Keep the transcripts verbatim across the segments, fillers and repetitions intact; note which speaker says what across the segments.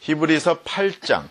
Speaker 1: 히브리서 팔 장,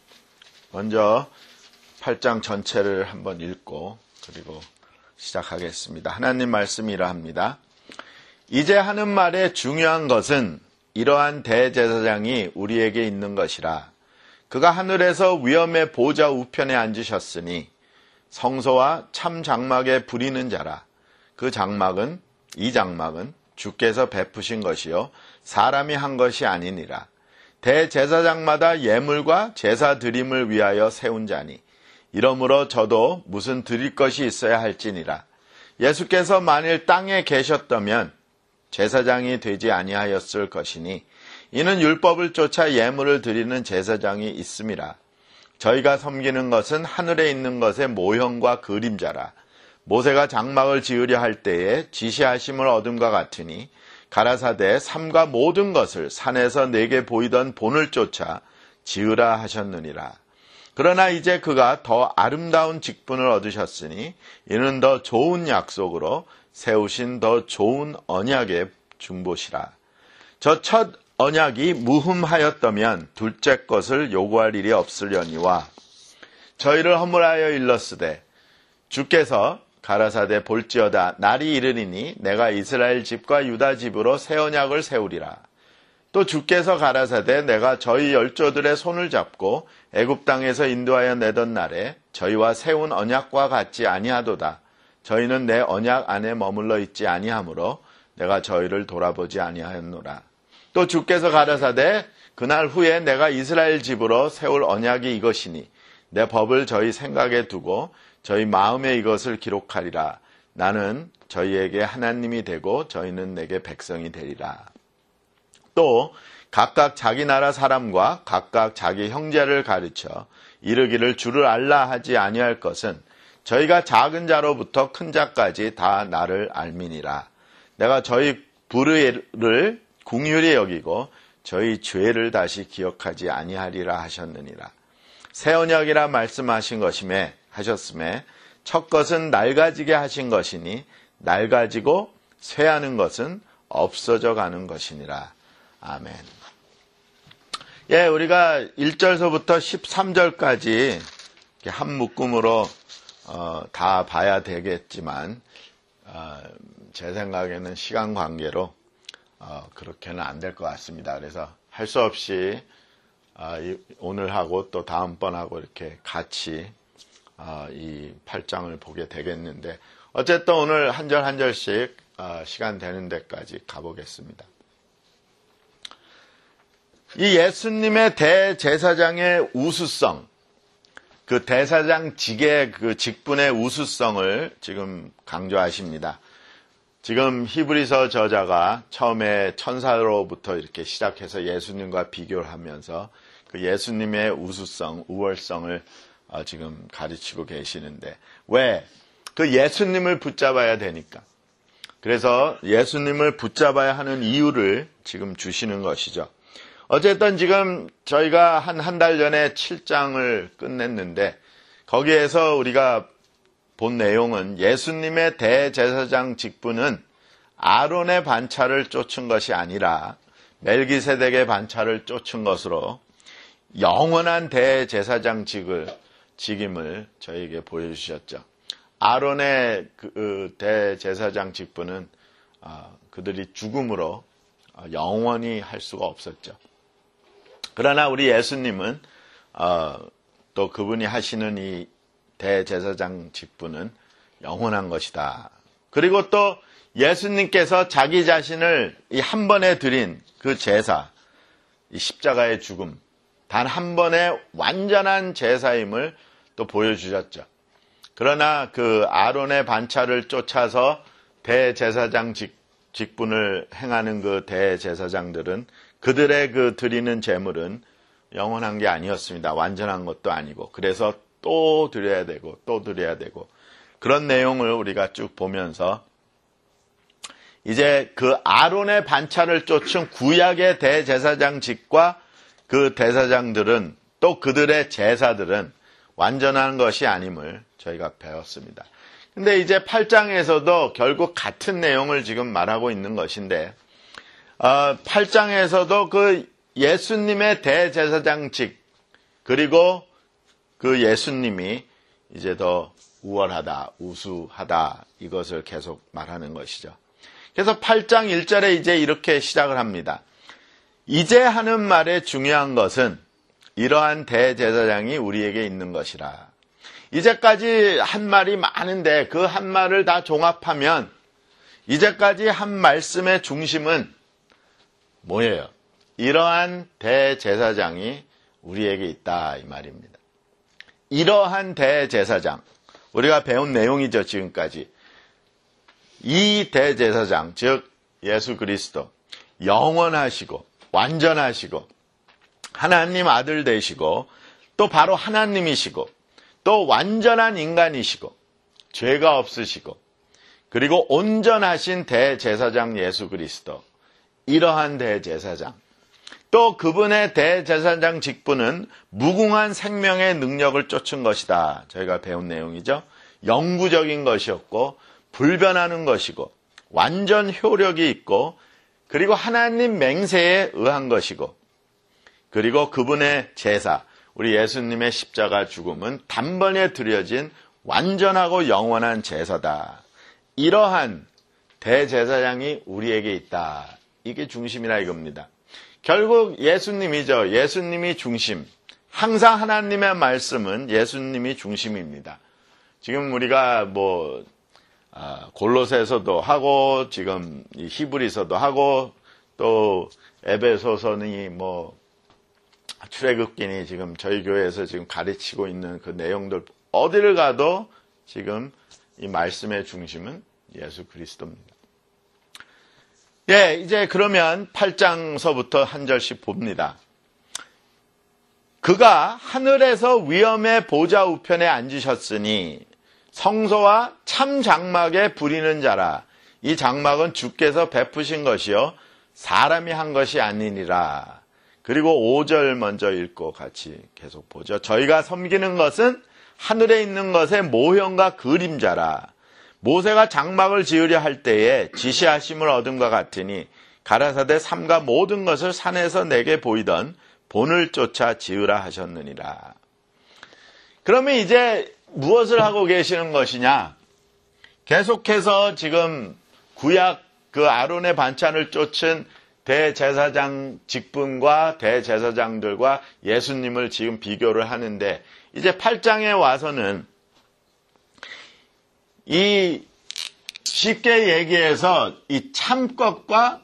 Speaker 1: 먼저 팔 장 전체를 한번 읽고 그리고 시작하겠습니다. 하나님 말씀이 이러합니다. 이제 하는 말의 중요한 것은 이러한 대제사장이 우리에게 있는 것이라. 그가 하늘에서 위엄의 보좌 우편에 앉으셨으니 성소와 참 장막에 부리는 자라. 그 장막은 이 장막은 주께서 베푸신 것이요 사람이 한 것이 아니니라. 대제사장마다 예물과 제사 드림을 위하여 세운 자니 이러므로 저도 무슨 드릴 것이 있어야 할지니라. 예수께서 만일 땅에 계셨다면 제사장이 되지 아니하였을 것이니 이는 율법을 쫓아 예물을 드리는 제사장이 있음이라. 저희가 섬기는 것은 하늘에 있는 것의 모형과 그림자라. 모세가 장막을 지으려 할 때에 지시하심을 얻음과 같으니 가라사대 삼가 모든 것을 산에서 내게 보이던 본을 쫓아 지으라 하셨느니라. 그러나 이제 그가 더 아름다운 직분을 얻으셨으니 이는 더 좋은 약속으로 세우신 더 좋은 언약의 중보시라. 저 첫 언약이 무흠하였다면 둘째 것을 요구할 일이 없으려니와 저희를 허물하여 일렀으되 주께서 가라사대 볼지어다 날이 이르리니 내가 이스라엘 집과 유다 집으로 새 언약을 세우리라. 또 주께서 가라사대 내가 저희 열조들의 손을 잡고 애굽 땅에서 인도하여 내던 날에 저희와 세운 언약과 같지 아니하도다. 저희는 내 언약 안에 머물러 있지 아니하므로 내가 저희를 돌아보지 아니하였노라. 또 주께서 가라사대 그날 후에 내가 이스라엘 집으로 세울 언약이 이것이니 내 법을 저희 생각에 두고 저희 마음에 이것을 기록하리라. 나는 저희에게 하나님이 되고 저희는 내게 백성이 되리라. 또 각각 자기 나라 사람과 각각 자기 형제를 가르쳐 이르기를 주를 알라 하지 아니할 것은 저희가 작은 자로부터 큰 자까지 다 나를 알미니라. 내가 저희 불의를 긍휼히 여기고 저희 죄를 다시 기억하지 아니하리라 하셨느니라. 새 언약이라 말씀하신 것임에 하셨음에 첫 것은 낡아지게 하신 것이니 낡아지고 쇠하는 것은 없어져 가는 것이니라. 아멘. 예, 우리가 일 절서부터 십삼 절까지 한 묶음으로 어, 다 봐야 되겠지만 어, 제 생각에는 시간 관계로 어, 그렇게는 안 될 것 같습니다. 그래서 할 수 없이 어, 이, 오늘 하고 또 다음번 하고 이렇게 같이 어, 이 팔 장을 보게 되겠는데 어쨌든 오늘 한 절 한 절씩 어, 시간 되는 데까지 가보겠습니다. 이 예수님의 대제사장의 우수성, 그 대사장직의 그 직분의 우수성을 지금 강조하십니다. 지금 히브리서 저자가 처음에 천사로부터 이렇게 시작해서 예수님과 비교를 하면서 그 예수님의 우수성, 우월성을 어, 지금 가르치고 계시는데 왜? 그 예수님을 붙잡아야 되니까. 그래서 예수님을 붙잡아야 하는 이유를 지금 주시는 것이죠. 어쨌든 지금 저희가 한 한 달 전에 칠 장을 끝냈는데 거기에서 우리가 본 내용은 예수님의 대제사장 직분은 아론의 반차를 쫓은 것이 아니라 멜기세덱의 반차를 쫓은 것으로 영원한 대제사장직을 직임을 저에게 보여주셨죠. 아론의 그 대제사장 직분은 그들이 죽음으로 영원히 할 수가 없었죠. 그러나 우리 예수님은 또 그분이 하시는 이 대제사장 직분은 영원한 것이다. 그리고 또 예수님께서 자기 자신을 이 한 번에 드린 그 제사, 이 십자가의 죽음, 단 한 번의 완전한 제사임을 또 보여주셨죠. 그러나 그 아론의 반차를 쫓아서 대제사장 직, 직분을 행하는 그 대제사장들은 그들의 그 드리는 제물은 영원한 게 아니었습니다. 완전한 것도 아니고. 그래서 또 드려야 되고 또 드려야 되고 그런 내용을 우리가 쭉 보면서 이제 그 아론의 반차를 쫓은 구약의 대제사장직과 그 대사장들은 또 그들의 제사들은 완전한 것이 아님을 저희가 배웠습니다. 근데 이제 팔 장에서도 결국 같은 내용을 지금 말하고 있는 것인데 어, 팔 장에서도 그 예수님의 대제사장직, 그리고 그 예수님이 이제 더 우월하다, 우수하다, 이것을 계속 말하는 것이죠. 그래서 팔 장 일 절에 이제 이렇게 시작을 합니다. 이제 하는 말의 중요한 것은 이러한 대제사장이 우리에게 있는 것이라. 이제까지 한 말이 많은데 그 한 말을 다 종합하면 이제까지 한 말씀의 중심은 뭐예요? 이러한 대제사장이 우리에게 있다, 이 말입니다. 이러한 대제사장, 우리가 배운 내용이죠, 지금까지. 이 대제사장, 즉 예수 그리스도, 영원하시고 완전하시고 하나님 아들 되시고 또 바로 하나님이시고 또 완전한 인간이시고 죄가 없으시고 그리고 온전하신 대제사장 예수 그리스도, 이러한 대제사장, 또 그분의 대제사장 직분은 무궁한 생명의 능력을 쫓은 것이다. 저희가 배운 내용이죠. 영구적인 것이었고 불변하는 것이고 완전 효력이 있고 그리고 하나님 맹세에 의한 것이고 그리고 그분의 제사, 우리 예수님의 십자가 죽음은 단번에 드려진 완전하고 영원한 제사다. 이러한 대제사장이 우리에게 있다. 이게 중심이라 이겁니다. 결국 예수님이죠. 예수님이 중심. 항상 하나님의 말씀은 예수님이 중심입니다. 지금 우리가 뭐 아, 골로새서도 하고 지금 히브리서도 하고 또 에베소서니 뭐 출애굽기니 지금 저희 교회에서 지금 가르치고 있는 그 내용들 어디를 가도 지금 이 말씀의 중심은 예수 그리스도입니다. 예, 이제 그러면 팔 장서부터 한 절씩 봅니다. 그가 하늘에서 위엄의 보좌 우편에 앉으셨으니 성소와 참 장막에 부리는 자라. 이 장막은 주께서 베푸신 것이요 사람이 한 것이 아니니라. 그리고 오 절 먼저 읽고 같이 계속 보죠. 저희가 섬기는 것은 하늘에 있는 것의 모형과 그림자라. 모세가 장막을 지으려 할 때에 지시하심을 얻음과 같으니 가라사대 삼가 모든 것을 산에서 내게 보이던 본을 쫓아 지으라 하셨느니라. 그러면 이제 무엇을 하고 계시는 것이냐? 계속해서 지금 구약 그 아론의 반찬을 쫓은 대제사장 직분과 대제사장들과 예수님을 지금 비교를 하는데 이제 팔 장에 와서는 이 쉽게 얘기해서 이 참것과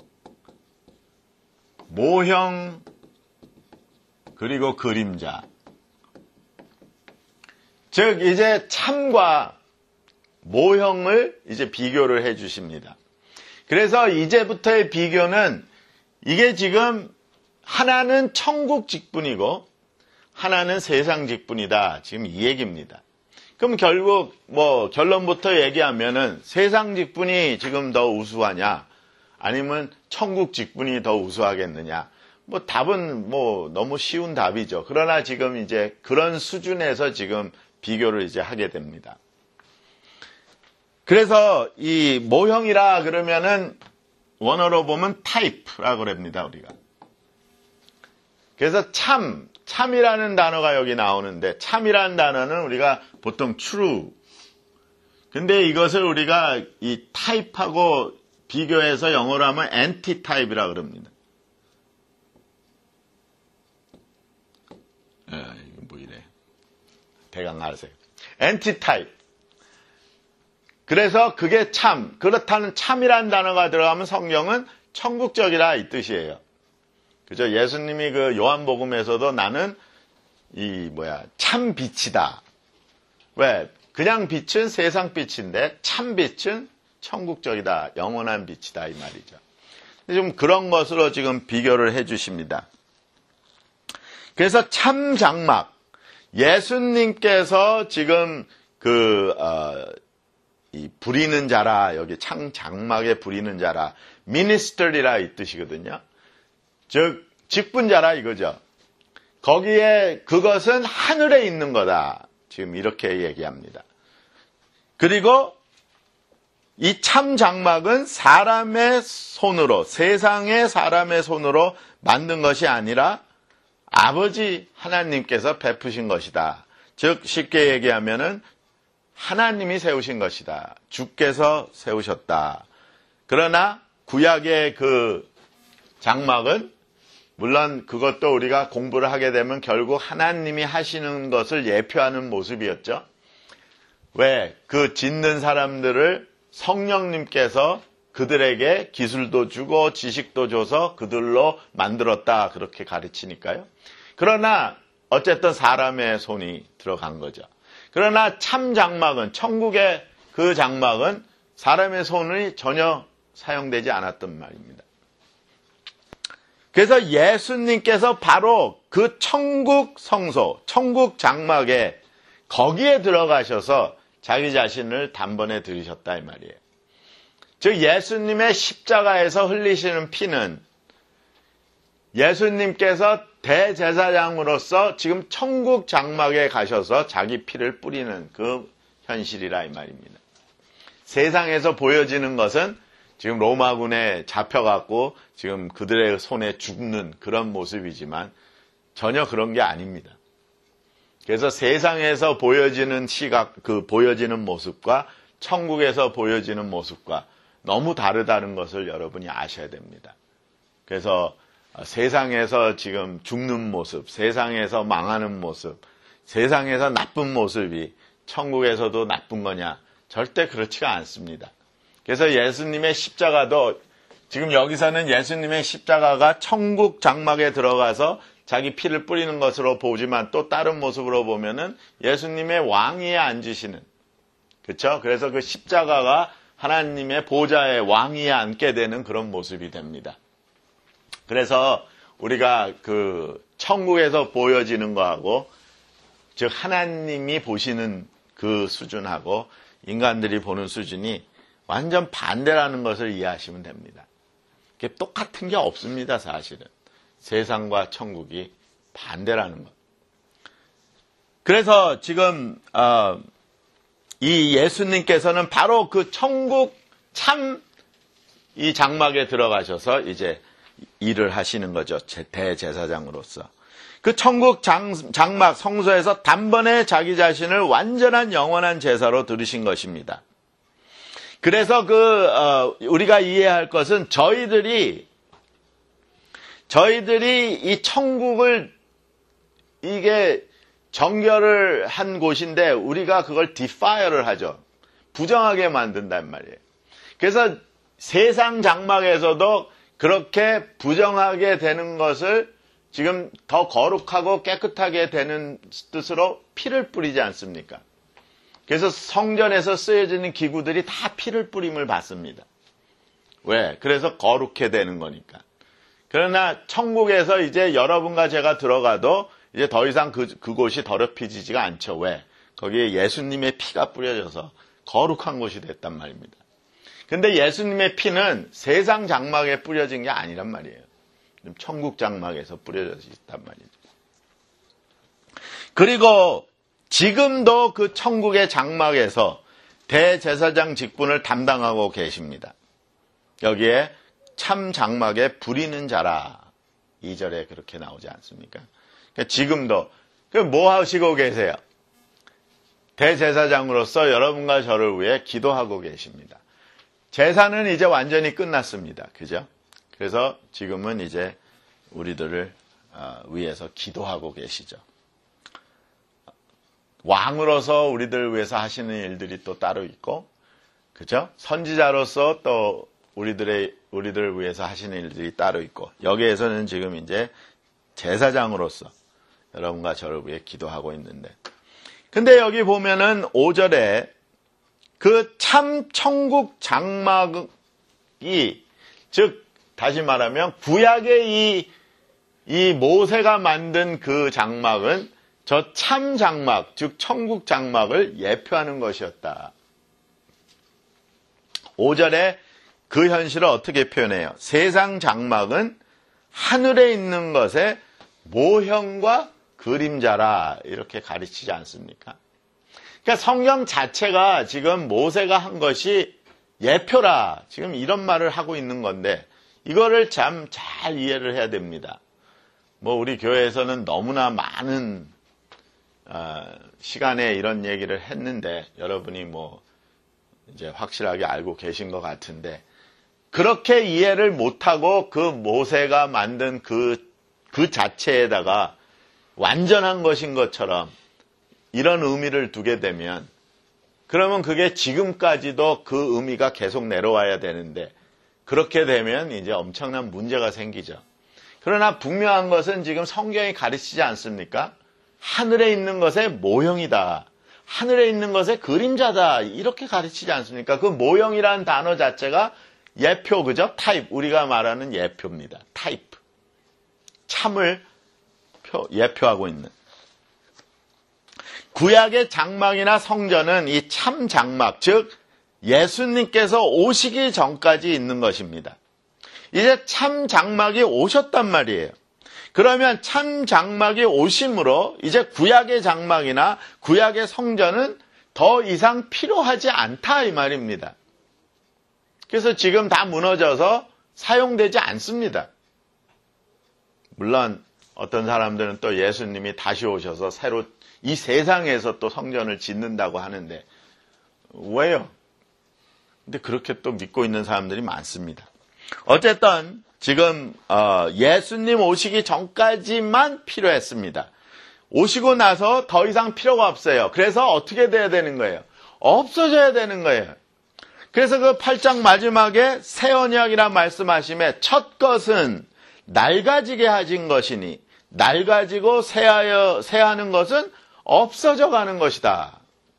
Speaker 1: 모형 그리고 그림자, 즉 이제 참과 모형을 이제 비교를 해 주십니다. 그래서 이제부터의 비교는 이게 지금 하나는 천국 직분이고 하나는 세상 직분이다. 지금 이 얘기입니다. 그럼 결국 뭐 결론부터 얘기하면은 세상 직분이 지금 더 우수하냐 아니면 천국 직분이 더 우수하겠느냐? 뭐 답은 뭐 너무 쉬운 답이죠. 그러나 지금 이제 그런 수준에서 지금 비교를 이제 하게 됩니다. 그래서 이 모형이라 그러면은 원어로 보면 타입이라고 그럽니다, 우리가. 그래서 참, 참이라는 단어가 여기 나오는데 참이라는 단어는 우리가 보통 true. 근데 이것을 우리가 이 타입하고 비교해서 영어로 하면 anti-type이라고 그럽니다. 예, 이거 뭐 이래. 대강 아세요. anti-type. 그래서 그게 참, 그렇다는 참이라는 단어가 들어가면 성경은 천국적이라 이 뜻이에요. 그죠? 예수님이 그 요한복음에서도 나는 이 뭐야 참 빛이다. 왜? 그냥 빛은 세상 빛인데 참 빛은 천국적이다. 영원한 빛이다 이 말이죠. 좀 그런 것으로 지금 비교를 해 주십니다. 그래서 참 장막, 예수님께서 지금 그 어, 이 부리는 자라, 여기 창 장막에 부리는 자라, 미니스터리라 이 뜻이거든요. 즉 직분자라 이거죠. 거기에 그것은 하늘에 있는 거다. 지금 이렇게 얘기합니다. 그리고 이 참 장막은 사람의 손으로, 세상의 사람의 손으로 만든 것이 아니라 아버지 하나님께서 베푸신 것이다. 즉 쉽게 얘기하면은 하나님이 세우신 것이다. 주께서 세우셨다. 그러나 구약의 그 장막은 물론 그것도 우리가 공부를 하게 되면 결국 하나님이 하시는 것을 예표하는 모습이었죠. 왜? 그 짓는 사람들을 성령님께서 그들에게 기술도 주고 지식도 줘서 그들로 만들었다. 그렇게 가르치니까요. 그러나 어쨌든 사람의 손이 들어간 거죠. 그러나 참 장막은, 천국의 그 장막은 사람의 손이 전혀 사용되지 않았던 말입니다. 그래서 예수님께서 바로 그 천국 성소, 천국 장막에 거기에 들어가셔서 자기 자신을 단번에 들이셨다 이 말이에요. 즉 예수님의 십자가에서 흘리시는 피는 예수님께서 대제사장으로서 지금 천국 장막에 가셔서 자기 피를 뿌리는 그 현실이라 이 말입니다. 세상에서 보여지는 것은 지금 로마군에 잡혀갖고 지금 그들의 손에 죽는 그런 모습이지만 전혀 그런 게 아닙니다. 그래서 세상에서 보여지는 시각, 그 보여지는 모습과 천국에서 보여지는 모습과 너무 다르다는 것을 여러분이 아셔야 됩니다. 그래서 세상에서 지금 죽는 모습, 세상에서 망하는 모습, 세상에서 나쁜 모습이 천국에서도 나쁜 거냐? 절대 그렇지가 않습니다. 그래서 예수님의 십자가도 지금 여기서는 예수님의 십자가가 천국 장막에 들어가서 자기 피를 뿌리는 것으로 보지만 또 다른 모습으로 보면은 예수님의 왕위에 앉으시는, 그렇죠? 그래서 그 십자가가 하나님의 보좌의 왕위에 앉게 되는 그런 모습이 됩니다. 그래서 우리가 그 천국에서 보여지는 거하고, 즉 하나님이 보시는 그 수준하고 인간들이 보는 수준이 완전 반대라는 것을 이해하시면 됩니다. 그게 똑같은 게 없습니다, 사실은. 세상과 천국이 반대라는 것. 그래서 지금 어, 이 예수님께서는 바로 그 천국 참 이 장막에 들어가셔서 이제 일을 하시는 거죠. 대제사장으로서. 그 천국 장, 장막 성소에서 단번에 자기 자신을 완전한 영원한 제사로 드리신 것입니다. 그래서 그 어, 우리가 이해할 것은 저희들이 저희들이 이 천국을 이게 정결을 한 곳인데 우리가 그걸 디파이어를 하죠. 부정하게 만든단 말이에요. 그래서 세상 장막에서도 그렇게 부정하게 되는 것을 지금 더 거룩하고 깨끗하게 되는 뜻으로 피를 뿌리지 않습니까? 그래서 성전에서 쓰여지는 기구들이 다 피를 뿌림을 받습니다. 왜? 그래서 거룩해 되는 거니까. 그러나 천국에서 이제 여러분과 제가 들어가도 이제 더 이상 그, 그곳이 더럽혀지지가 않죠. 왜? 거기에 예수님의 피가 뿌려져서 거룩한 곳이 됐단 말입니다. 근데 예수님의 피는 세상 장막에 뿌려진 게 아니란 말이에요. 천국 장막에서 뿌려져 있단 말이죠. 그리고 지금도 그 천국의 장막에서 대제사장 직분을 담당하고 계십니다. 여기에 참 장막에 부리는 자라 이 절에 그렇게 나오지 않습니까? 그러니까 지금도 뭐 하시고 계세요? 대제사장으로서 여러분과 저를 위해 기도하고 계십니다. 제사는 이제 완전히 끝났습니다. 그죠? 그래서 지금은 이제 우리들을 위해서 기도하고 계시죠. 왕으로서 우리들을 위해서 하시는 일들이 또 따로 있고, 그죠? 선지자로서 또 우리들의, 우리들을 위해서 하시는 일들이 따로 있고, 여기에서는 지금 이제 제사장으로서 여러분과 저를 위해 기도하고 있는데. 근데 여기 보면은 오 절에 그 참 천국 장막이, 즉, 다시 말하면 구약의 이, 이 모세가 만든 그 장막은 저 참 장막, 즉 천국 장막을 예표하는 것이었다. 오 절에 그 현실을 어떻게 표현해요? 세상 장막은 하늘에 있는 것의 모형과 그림자라 이렇게 가르치지 않습니까? 그러니까 성경 자체가 지금 모세가 한 것이 예표라. 지금 이런 말을 하고 있는 건데 이거를 참 잘 이해를 해야 됩니다. 뭐 우리 교회에서는 너무나 많은 어, 시간에 이런 얘기를 했는데 여러분이 뭐 이제 확실하게 알고 계신 것 같은데 그렇게 이해를 못하고 그 모세가 만든 그, 그 자체에다가 완전한 것인 것처럼 이런 의미를 두게 되면 그러면 그게 지금까지도 그 의미가 계속 내려와야 되는데 그렇게 되면 이제 엄청난 문제가 생기죠. 그러나 분명한 것은 지금 성경이 가르치지 않습니까? 하늘에 있는 것의 모형이다. 하늘에 있는 것의 그림자다. 이렇게 가르치지 않습니까? 그 모형이라는 단어 자체가 예표, 그죠? 타입. 우리가 말하는 예표입니다. 타입. 참을 표, 예표하고 있는. 구약의 장막이나 성전은 이 참 장막, 즉 예수님께서 오시기 전까지 있는 것입니다. 이제 참 장막이 오셨단 말이에요. 그러면 참 장막이 오심으로 이제 구약의 장막이나 구약의 성전은 더 이상 필요하지 않다 이 말입니다. 그래서 지금 다 무너져서 사용되지 않습니다. 물론 어떤 사람들은 또 예수님이 다시 오셔서 새로 이 세상에서 또 성전을 짓는다고 하는데 왜요? 근데 그렇게 또 믿고 있는 사람들이 많습니다. 어쨌든 지금 어, 예수님 오시기 전까지만 필요했습니다. 오시고 나서 더 이상 필요가 없어요. 그래서 어떻게 돼야 되는 거예요? 없어져야 되는 거예요. 그래서 그 팔 장 마지막에 새 언약이라 말씀하심에 첫 것은 낡아지게 하신 것이니 낡아지고 새하여, 새하는 것은 없어져 가는 것이다.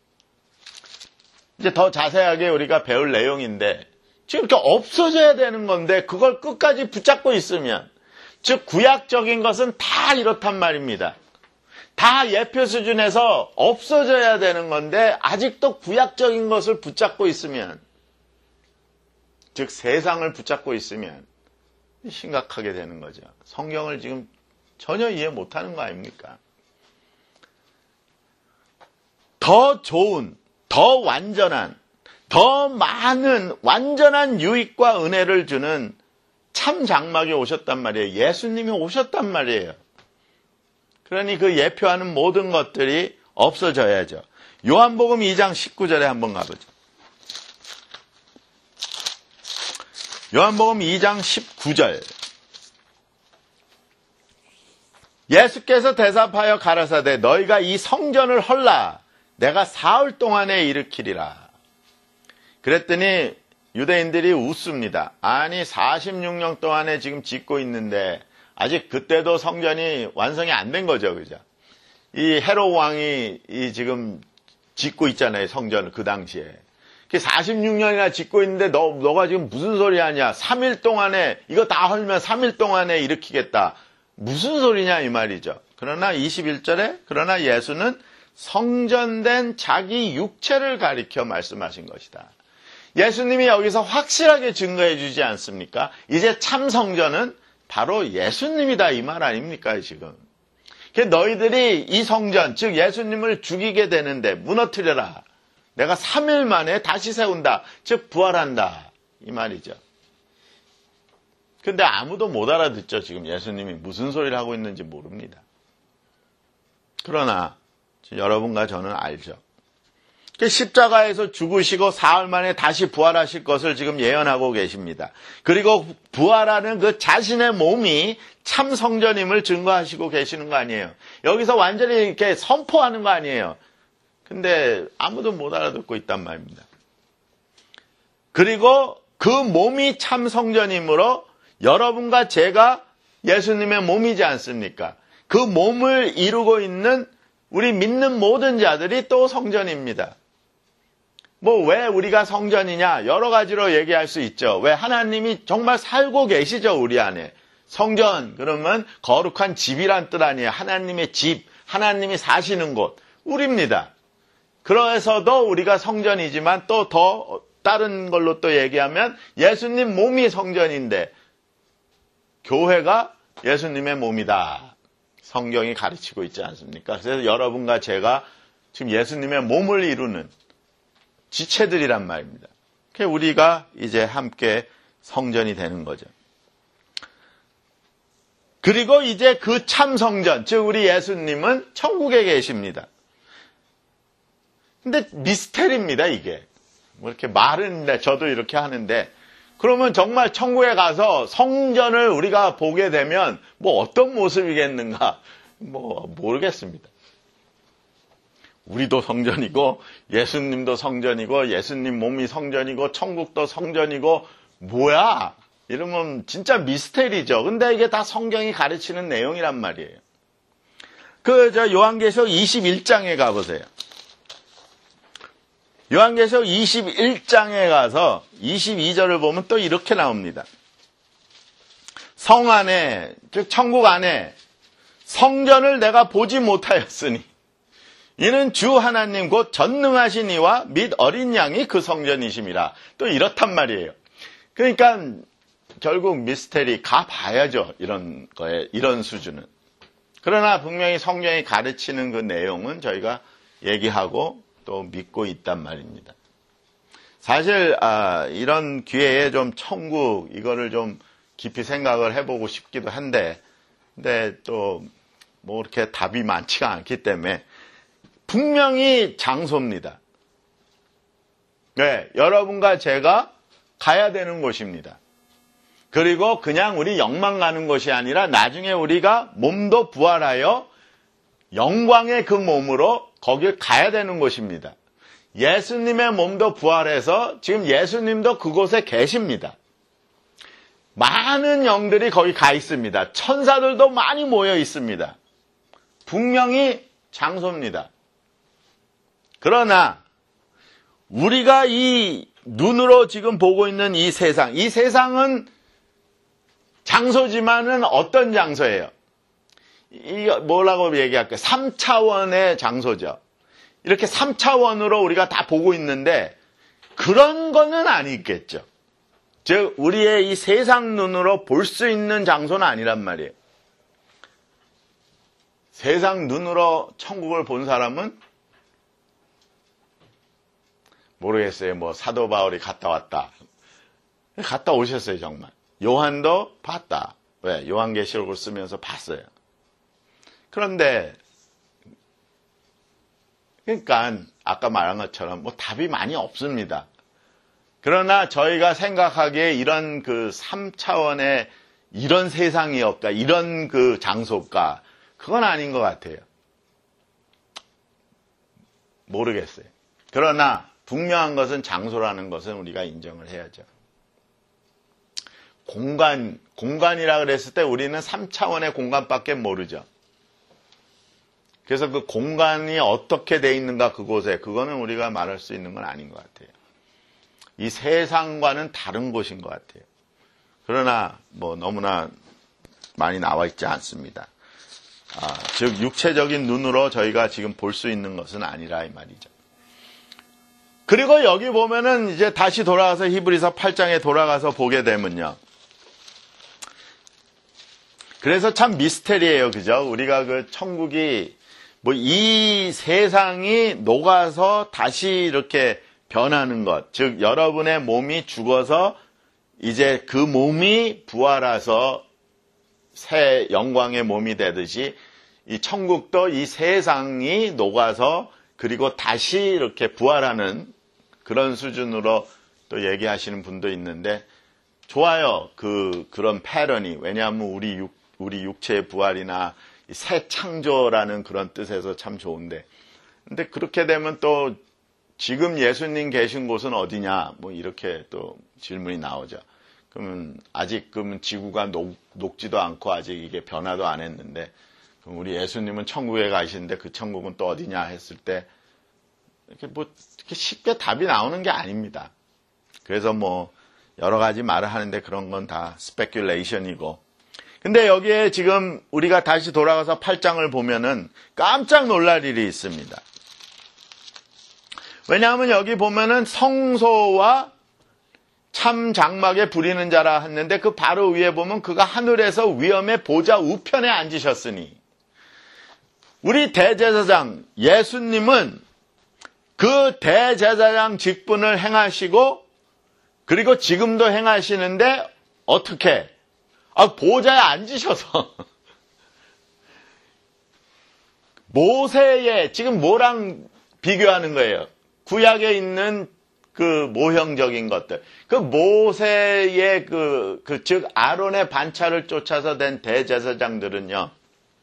Speaker 1: 이제 더 자세하게 우리가 배울 내용인데 지금 이렇게 없어져야 되는 건데 그걸 끝까지 붙잡고 있으면 즉 구약적인 것은 다 이렇단 말입니다. 다 예표 수준에서 없어져야 되는 건데 아직도 구약적인 것을 붙잡고 있으면 즉 세상을 붙잡고 있으면 심각하게 되는 거죠. 성경을 지금 전혀 이해 못하는 거 아닙니까? 더 좋은, 더 완전한, 더 많은 완전한 유익과 은혜를 주는 참 장막이 오셨단 말이에요. 예수님이 오셨단 말이에요. 그러니 그 예표하는 모든 것들이 없어져야죠. 요한복음 이 장 십구 절에 한번 가보죠. 요한복음 이 장 십구 절. 예수께서 대답하여 가라사대 너희가 이 성전을 헐라 내가 사흘 동안에 일으키리라. 그랬더니 유대인들이 웃습니다. 아니 사십육 년 동안에 지금 짓고 있는데 아직 그때도 성전이 완성이 안 된 거죠. 그죠? 이 헤롯 왕이 이 지금 짓고 있잖아요. 성전을 그 당시에. 사십육 년이나 짓고 있는데 너, 너가 지금 무슨 소리 하냐. 삼 일 동안에 이거 다 헐면 삼 일 동안에 일으키겠다. 무슨 소리냐 이 말이죠. 그러나 이십일 절에 그러나 예수는 성전된 자기 육체를 가리켜 말씀하신 것이다. 예수님이 여기서 확실하게 증거해 주지 않습니까? 이제 참 성전은 바로 예수님이다 이 말 아닙니까 지금. 너희들이 이 성전 즉 예수님을 죽이게 되는데 무너뜨려라. 내가 삼 일 만에 다시 세운다. 즉 부활한다. 이 말이죠. 근데 아무도 못 알아듣죠. 지금 예수님이 무슨 소리를 하고 있는지 모릅니다. 그러나 여러분과 저는 알죠. 십자가에서 죽으시고 사흘 만에 다시 부활하실 것을 지금 예언하고 계십니다. 그리고 부활하는 그 자신의 몸이 참 성전임을 증거하시고 계시는 거 아니에요. 여기서 완전히 이렇게 선포하는 거 아니에요. 근데 아무도 못 알아듣고 있단 말입니다. 그리고 그 몸이 참 성전이므로 여러분과 제가 예수님의 몸이지 않습니까? 그 몸을 이루고 있는 우리 믿는 모든 자들이 또 성전입니다. 뭐 왜 우리가 성전이냐? 여러 가지로 얘기할 수 있죠. 왜 하나님이 정말 살고 계시죠, 우리 안에. 성전, 그러면 거룩한 집이란 뜻 아니에요. 하나님의 집, 하나님이 사시는 곳, 우리입니다. 그래서도 우리가 성전이지만 또 더 다른 걸로 또 얘기하면 예수님 몸이 성전인데 교회가 예수님의 몸이다. 성경이 가르치고 있지 않습니까? 그래서 여러분과 제가 지금 예수님의 몸을 이루는 지체들이란 말입니다. 우리가 이제 함께 성전이 되는 거죠. 그리고 이제 그 참 성전, 즉 우리 예수님은 천국에 계십니다. 근데 미스테리입니다, 이게. 뭐 이렇게 말은 저도 이렇게 하는데, 그러면 정말 천국에 가서 성전을 우리가 보게 되면 뭐 어떤 모습이겠는가? 뭐 모르겠습니다. 우리도 성전이고 예수님도 성전이고 예수님 몸이 성전이고 천국도 성전이고 뭐야? 이러면 진짜 미스테리죠. 근데 이게 다 성경이 가르치는 내용이란 말이에요. 그 저 요한계시록 이십일 장에 가보세요. 요한계시록 이십일 장에 가서 이십이 절을 보면 또 이렇게 나옵니다. 성 안에, 즉 천국 안에 성전을 내가 보지 못하였으니 이는 주 하나님 곧 전능하신 이와 및 어린 양이 그 성전이심이라. 또 이렇단 말이에요. 그러니까 결국 미스테리 가봐야죠. 이런 거에, 이런 수준은. 그러나 분명히 성경이 가르치는 그 내용은 저희가 얘기하고 또 믿고 있단 말입니다. 사실 아, 이런 기회에 좀 천국 이거를 좀 깊이 생각을 해보고 싶기도 한데, 근데 또 뭐 이렇게 답이 많지가 않기 때문에 분명히 장소입니다. 네, 여러분과 제가 가야 되는 곳입니다. 그리고 그냥 우리 영만 가는 것이 아니라 나중에 우리가 몸도 부활하여 영광의 그 몸으로 거길 가야 되는 곳입니다. 예수님의 몸도 부활해서 지금 예수님도 그곳에 계십니다. 많은 영들이 거기 가 있습니다. 천사들도 많이 모여 있습니다. 분명히 장소입니다. 그러나 우리가 이 눈으로 지금 보고 있는 이 세상, 이 세상은 장소지만은 어떤 장소예요? 이 뭐라고 얘기할까요? 삼 차원의 장소죠. 이렇게 삼 차원으로 우리가 다 보고 있는데 그런 거는 아니겠죠. 즉 우리의 이 세상 눈으로 볼 수 있는 장소는 아니란 말이에요. 세상 눈으로 천국을 본 사람은 모르겠어요. 뭐 사도 바울이 갔다 왔다. 갔다 오셨어요, 정말. 요한도 봤다. 왜? 요한계시록을 쓰면서 봤어요. 그런데 그러니까 아까 말한 것처럼 뭐 답이 많이 없습니다. 그러나 저희가 생각하기에 이런 그 삼 차원의 이런 세상이었까, 이런 그 장소일까, 그건 아닌 것 같아요. 모르겠어요. 그러나 분명한 것은 장소라는 것은 우리가 인정을 해야죠. 공간, 공간이라 그랬을 때 우리는 삼 차원의 공간밖에 모르죠. 그래서 그 공간이 어떻게 돼 있는가 그곳에, 그거는 우리가 말할 수 있는 건 아닌 것 같아요. 이 세상과는 다른 곳인 것 같아요. 그러나 뭐 너무나 많이 나와 있지 않습니다. 아, 즉 육체적인 눈으로 저희가 지금 볼 수 있는 것은 아니라 이 말이죠. 그리고 여기 보면은 이제 다시 돌아가서 히브리서 팔 장에 돌아가서 보게 되면요. 그래서 참 미스테리예요. 그죠? 우리가 그 천국이 뭐 이 세상이 녹아서 다시 이렇게 변하는 것. 즉 여러분의 몸이 죽어서 이제 그 몸이 부활해서 새 영광의 몸이 되듯이 이 천국도 이 세상이 녹아서 그리고 다시 이렇게 부활하는 그런 수준으로 또 얘기하시는 분도 있는데 좋아요. 그 그런 패턴이. 왜냐하면 우리 육 우리 육체의 부활이나 새 창조라는 그런 뜻에서 참 좋은데, 근데 그렇게 되면 또 지금 예수님 계신 곳은 어디냐? 뭐 이렇게 또 질문이 나오죠. 그러면 아직 그러면 지구가 녹, 녹지도 않고 아직 이게 변화도 안 했는데, 그럼 우리 예수님은 천국에 가시는데 그 천국은 또 어디냐 했을 때 이렇게 뭐 이렇게 쉽게 답이 나오는 게 아닙니다. 그래서 뭐 여러 가지 말을 하는데 그런 건 다 스페큘레이션이고. 근데 여기에 지금 우리가 다시 돌아가서 팔 장을 보면은 깜짝 놀랄 일이 있습니다. 왜냐하면 여기 보면은 성소와 참 장막에 부리는 자라 했는데 그 바로 위에 보면 그가 하늘에서 위엄의 보좌 우편에 앉으셨으니, 우리 대제사장 예수님은 그 대제사장 직분을 행하시고 그리고 지금도 행하시는데 어떻게? 아, 보좌에 앉으셔서 모세의 지금 뭐랑 비교하는 거예요? 구약에 있는 그 모형적인 것들. 그 모세의 그, 그, 즉, 아론의 반차를 쫓아서 된 대제사장들은요,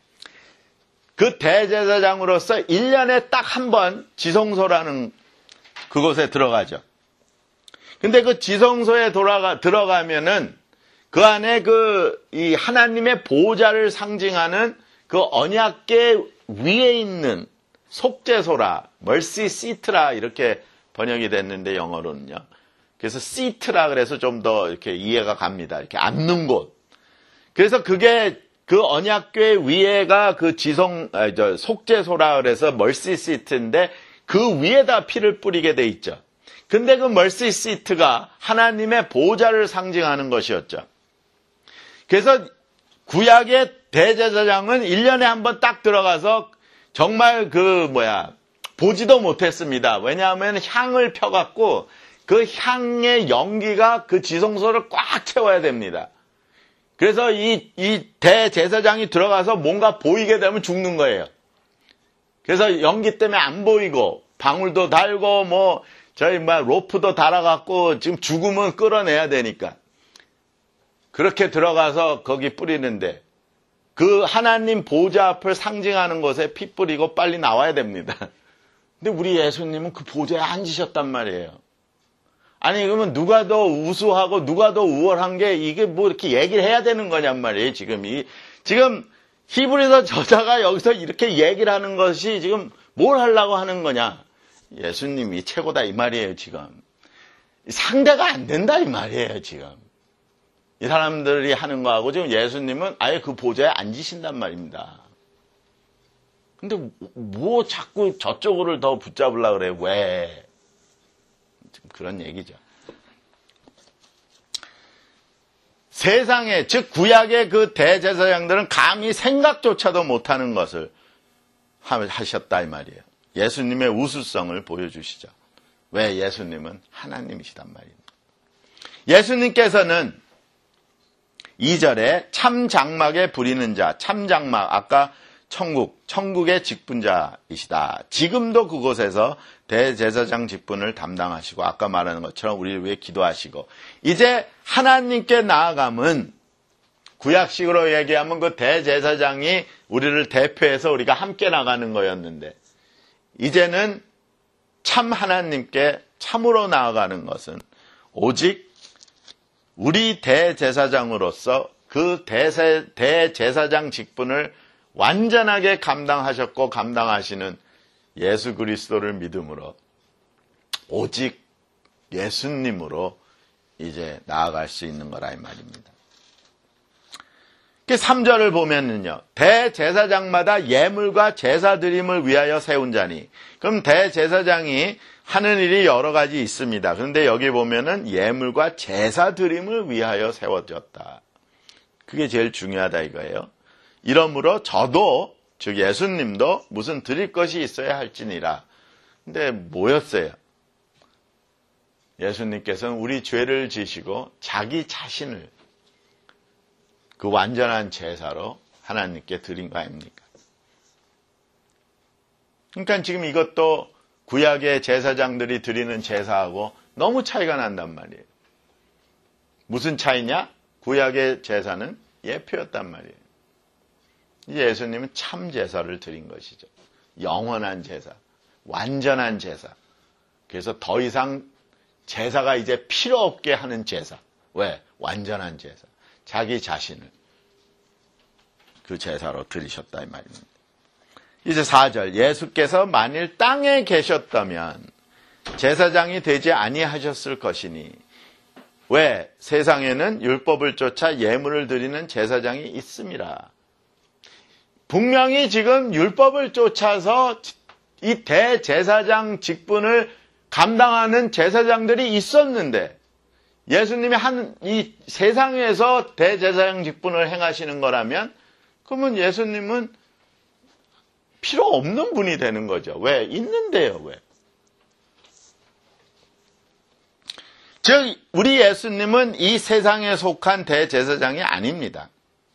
Speaker 1: 그 대제사장으로서 일 년에 딱 한 번 지성소라는 그곳에 들어가죠. 근데 그 지성소에 돌아가, 들어가면은 그 안에 그, 이 하나님의 보좌를 상징하는 그 언약궤 위에 있는 속죄소라, 멀시 시트라 이렇게 번역이 됐는데 영어로는요. 그래서 시트라 그래서 좀 더 이렇게 이해가 갑니다. 이렇게 앉는 곳. 그래서 그게 그 언약궤 위에가 그 지성, 아, 저 속죄소라 그래서 멀시 시트인데 그 위에다 피를 뿌리게 돼 있죠. 근데 그 멀시 시트가 하나님의 보좌를 상징하는 것이었죠. 그래서 구약의 대제사장은 일 년에 한 번 딱 들어가서 정말 그 뭐야 보지도 못했습니다. 왜냐하면 향을 펴갖고 그 향의 연기가 그 지성소를 꽉 채워야 됩니다. 그래서 이, 이 대제사장이 들어가서 뭔가 보이게 되면 죽는 거예요. 그래서 연기 때문에 안 보이고 방울도 달고 뭐 저희 뭐 로프도 달아갖고 지금 죽으면 끌어내야 되니까 그렇게 들어가서 거기 뿌리는데 그 하나님 보좌 앞을 상징하는 곳에 피 뿌리고 빨리 나와야 됩니다. 근데 우리 예수님은 그 보좌에 앉으셨단 말이에요. 아니 그러면 누가 더 우수하고 누가 더 우월한 게 이게 뭐 이렇게 얘기를 해야 되는 거냔 말이에요. 지금 이 지금 히브리서 저자가 여기서 이렇게 얘기를 하는 것이 지금 뭘 하려고 하는 거냐? 예수님이 최고다 이 말이에요. 지금 상대가 안 된다 이 말이에요. 지금 이 사람들이 하는 거하고 지금 예수님은 아예 그 보좌에 앉으신단 말입니다. 근데 뭐 자꾸 저쪽을 더 붙잡으려고 그래요? 왜? 지금 그런 얘기죠. 세상에, 즉 구약의 그 대제사장들은 감히 생각조차도 못하는 것을 하셨다 이 말이에요. 예수님의 우수성을 보여주시죠. 왜? 예수님은 하나님이시단 말입니다. 예수님께서는 이 절에 참장막에 부리는 자, 참장막, 아까 천국, 천국의 직분자이시다. 지금도 그곳에서 대제사장 직분을 담당하시고 아까 말하는 것처럼 우리를 위해 기도하시고 이제 하나님께 나아감은 구약식으로 얘기하면 그 대제사장이 우리를 대표해서 우리가 함께 나가는 거였는데 이제는 참 하나님께 참으로 나아가는 것은 오직 우리 대제사장으로서 그 대세, 대제사장 직분을 완전하게 감당하셨고 감당하시는 예수 그리스도를 믿음으로 오직 예수님으로 이제 나아갈 수 있는 거라 이 말입니다. 삼 절을 보면은요. 대제사장마다 예물과 제사 드림을 위하여 세운 자니. 그럼 대제사장이 하는 일이 여러 가지 있습니다. 그런데 여기 보면은 예물과 제사 드림을 위하여 세워졌다. 그게 제일 중요하다 이거예요. 이러므로 저도 즉 예수님도 무슨 드릴 것이 있어야 할지니라. 근데 뭐였어요? 예수님께서는 우리 죄를 지시고 자기 자신을 그 완전한 제사로 하나님께 드린 거 아닙니까? 그러니까 지금 이것도 구약의 제사장들이 드리는 제사하고 너무 차이가 난단 말이에요. 무슨 차이냐? 구약의 제사는 예표였단 말이에요. 예수님은 참 제사를 드린 것이죠. 영원한 제사, 완전한 제사. 그래서 더 이상 제사가 이제 필요 없게 하는 제사. 왜? 완전한 제사. 자기 자신을 그 제사로 드리셨다 이 말입니다. 이제 사 절 예수께서 만일 땅에 계셨다면 제사장이 되지 아니하셨을 것이니 왜? 세상에는 율법을 쫓아 예물을 드리는 제사장이 있음이라. 분명히 지금 율법을 쫓아서 이 대제사장 직분을 감당하는 제사장들이 있었는데 예수님이 한 이 세상에서 대제사장 직분을 행하시는 거라면 그러면 예수님은 필요 없는 분이 되는 거죠. 왜? 있는데요. 왜? 즉 우리 예수님은 이 세상에 속한 대제사장이 아닙니다.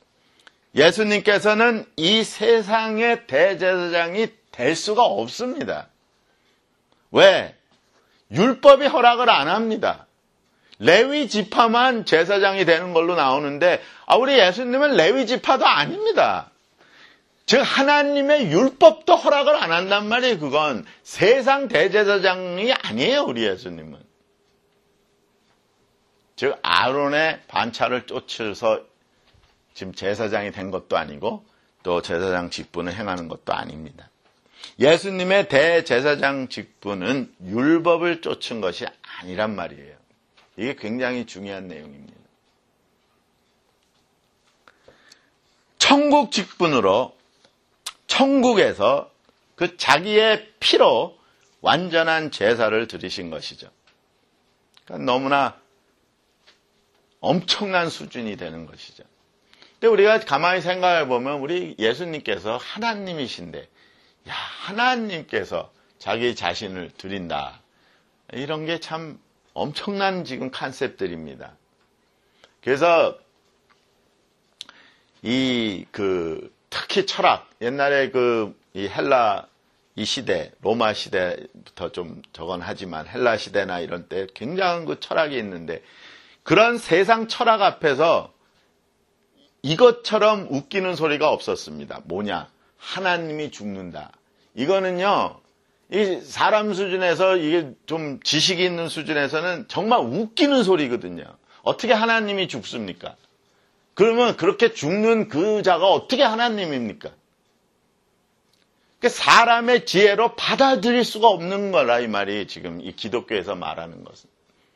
Speaker 1: 예수님께서는 이 세상의 대제사장이 될 수가 없습니다. 왜? 율법이 허락을 안 합니다. 레위 지파만 제사장이 되는 걸로 나오는데 아, 우리 예수님은 레위 지파도 아닙니다. 즉 하나님의 율법도 허락을 안 한단 말이에요. 그건 세상 대제사장이 아니에요. 우리 예수님은. 즉 아론의 반차를 쫓아서 지금 제사장이 된 것도 아니고 또 제사장 직분을 행하는 것도 아닙니다. 예수님의 대제사장 직분은 율법을 쫓은 것이 아니란 말이에요. 이게 굉장히 중요한 내용입니다. 천국 직분으로 천국에서 그 자기의 피로 완전한 제사를 드리신 것이죠. 그러니까 너무나 엄청난 수준이 되는 것이죠. 근데 우리가 가만히 생각해 보면 우리 예수님께서 하나님이신데 야, 하나님께서 자기 자신을 드린다. 이런 게 참 엄청난 지금 컨셉들입니다. 그래서 이 그 특히 철학 옛날에 그 이 헬라 이 시대 로마 시대부터 좀 저건 하지만 헬라 시대나 이런 때 굉장한 그 철학이 있는데 그런 세상 철학 앞에서 이것처럼 웃기는 소리가 없었습니다. 뭐냐? 하나님이 죽는다. 이거는요, 이 사람 수준에서 이게 좀 지식이 있는 수준에서는 정말 웃기는 소리거든요. 어떻게 하나님이 죽습니까? 그러면 그렇게 죽는 그 자가 어떻게 하나님입니까? 사람의 지혜로 받아들일 수가 없는 거라, 이 말이 지금 이 기독교에서 말하는 것은.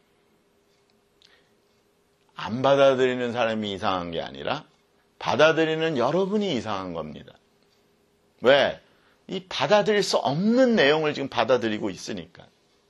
Speaker 1: 안 받아들이는 사람이 이상한 게 아니라 받아들이는 여러분이 이상한 겁니다. 왜? 이 받아들일 수 없는 내용을 지금 받아들이고 있으니까.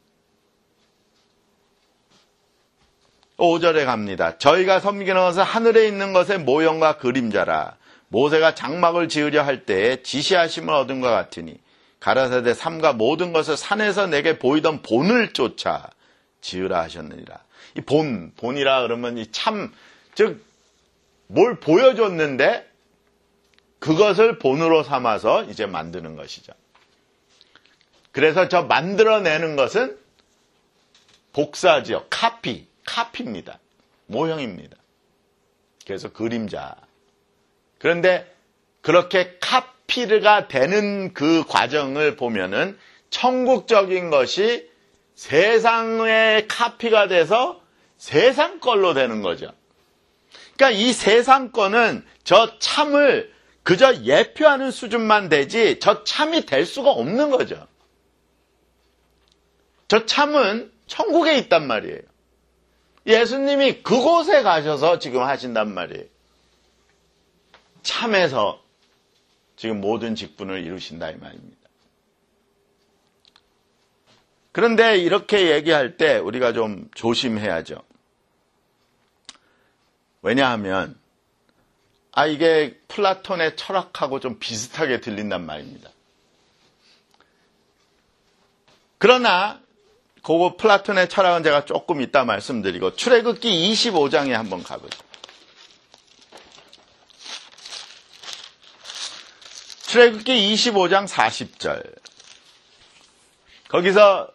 Speaker 1: 오 절에 갑니다. 저희가 섬기는 것은 하늘에 있는 것의 모형과 그림자라. 모세가 장막을 지으려 할 때에 지시하심을 얻은 것 같으니 가라사대 삼가 모든 것을 산에서 내게 보이던 본을 쫓아 지으라 하셨느니라. 이 본, 본이라 그러면 이 참, 즉 뭘 보여줬는데 그것을 본으로 삼아서 이제 만드는 것이죠. 그래서 저 만들어내는 것은 복사지요. 카피, 카피입니다. 모형입니다. 그래서 그림자. 그런데 그렇게 카피가 되는 그 과정을 보면은 천국적인 것이 세상의 카피가 돼서 세상 걸로 되는 거죠. 그러니까 이 세상 거는 저 참을 그저 예표하는 수준만 되지 저 참이 될 수가 없는 거죠. 저 참은 천국에 있단 말이에요. 예수님이 그곳에 가셔서 지금 하신단 말이에요. 참에서 지금 모든 직분을 이루신다 이 말입니다. 그런데 이렇게 얘기할 때 우리가 좀 조심해야죠. 왜냐하면 아 이게 플라톤의 철학하고 좀 비슷하게 들린단 말입니다. 그러나 그거 플라톤의 철학은 제가 조금 이따 말씀드리고 출애굽기 이십오 장에 한번 가보죠. 출애굽기 이십오 장 사십 절. 거기서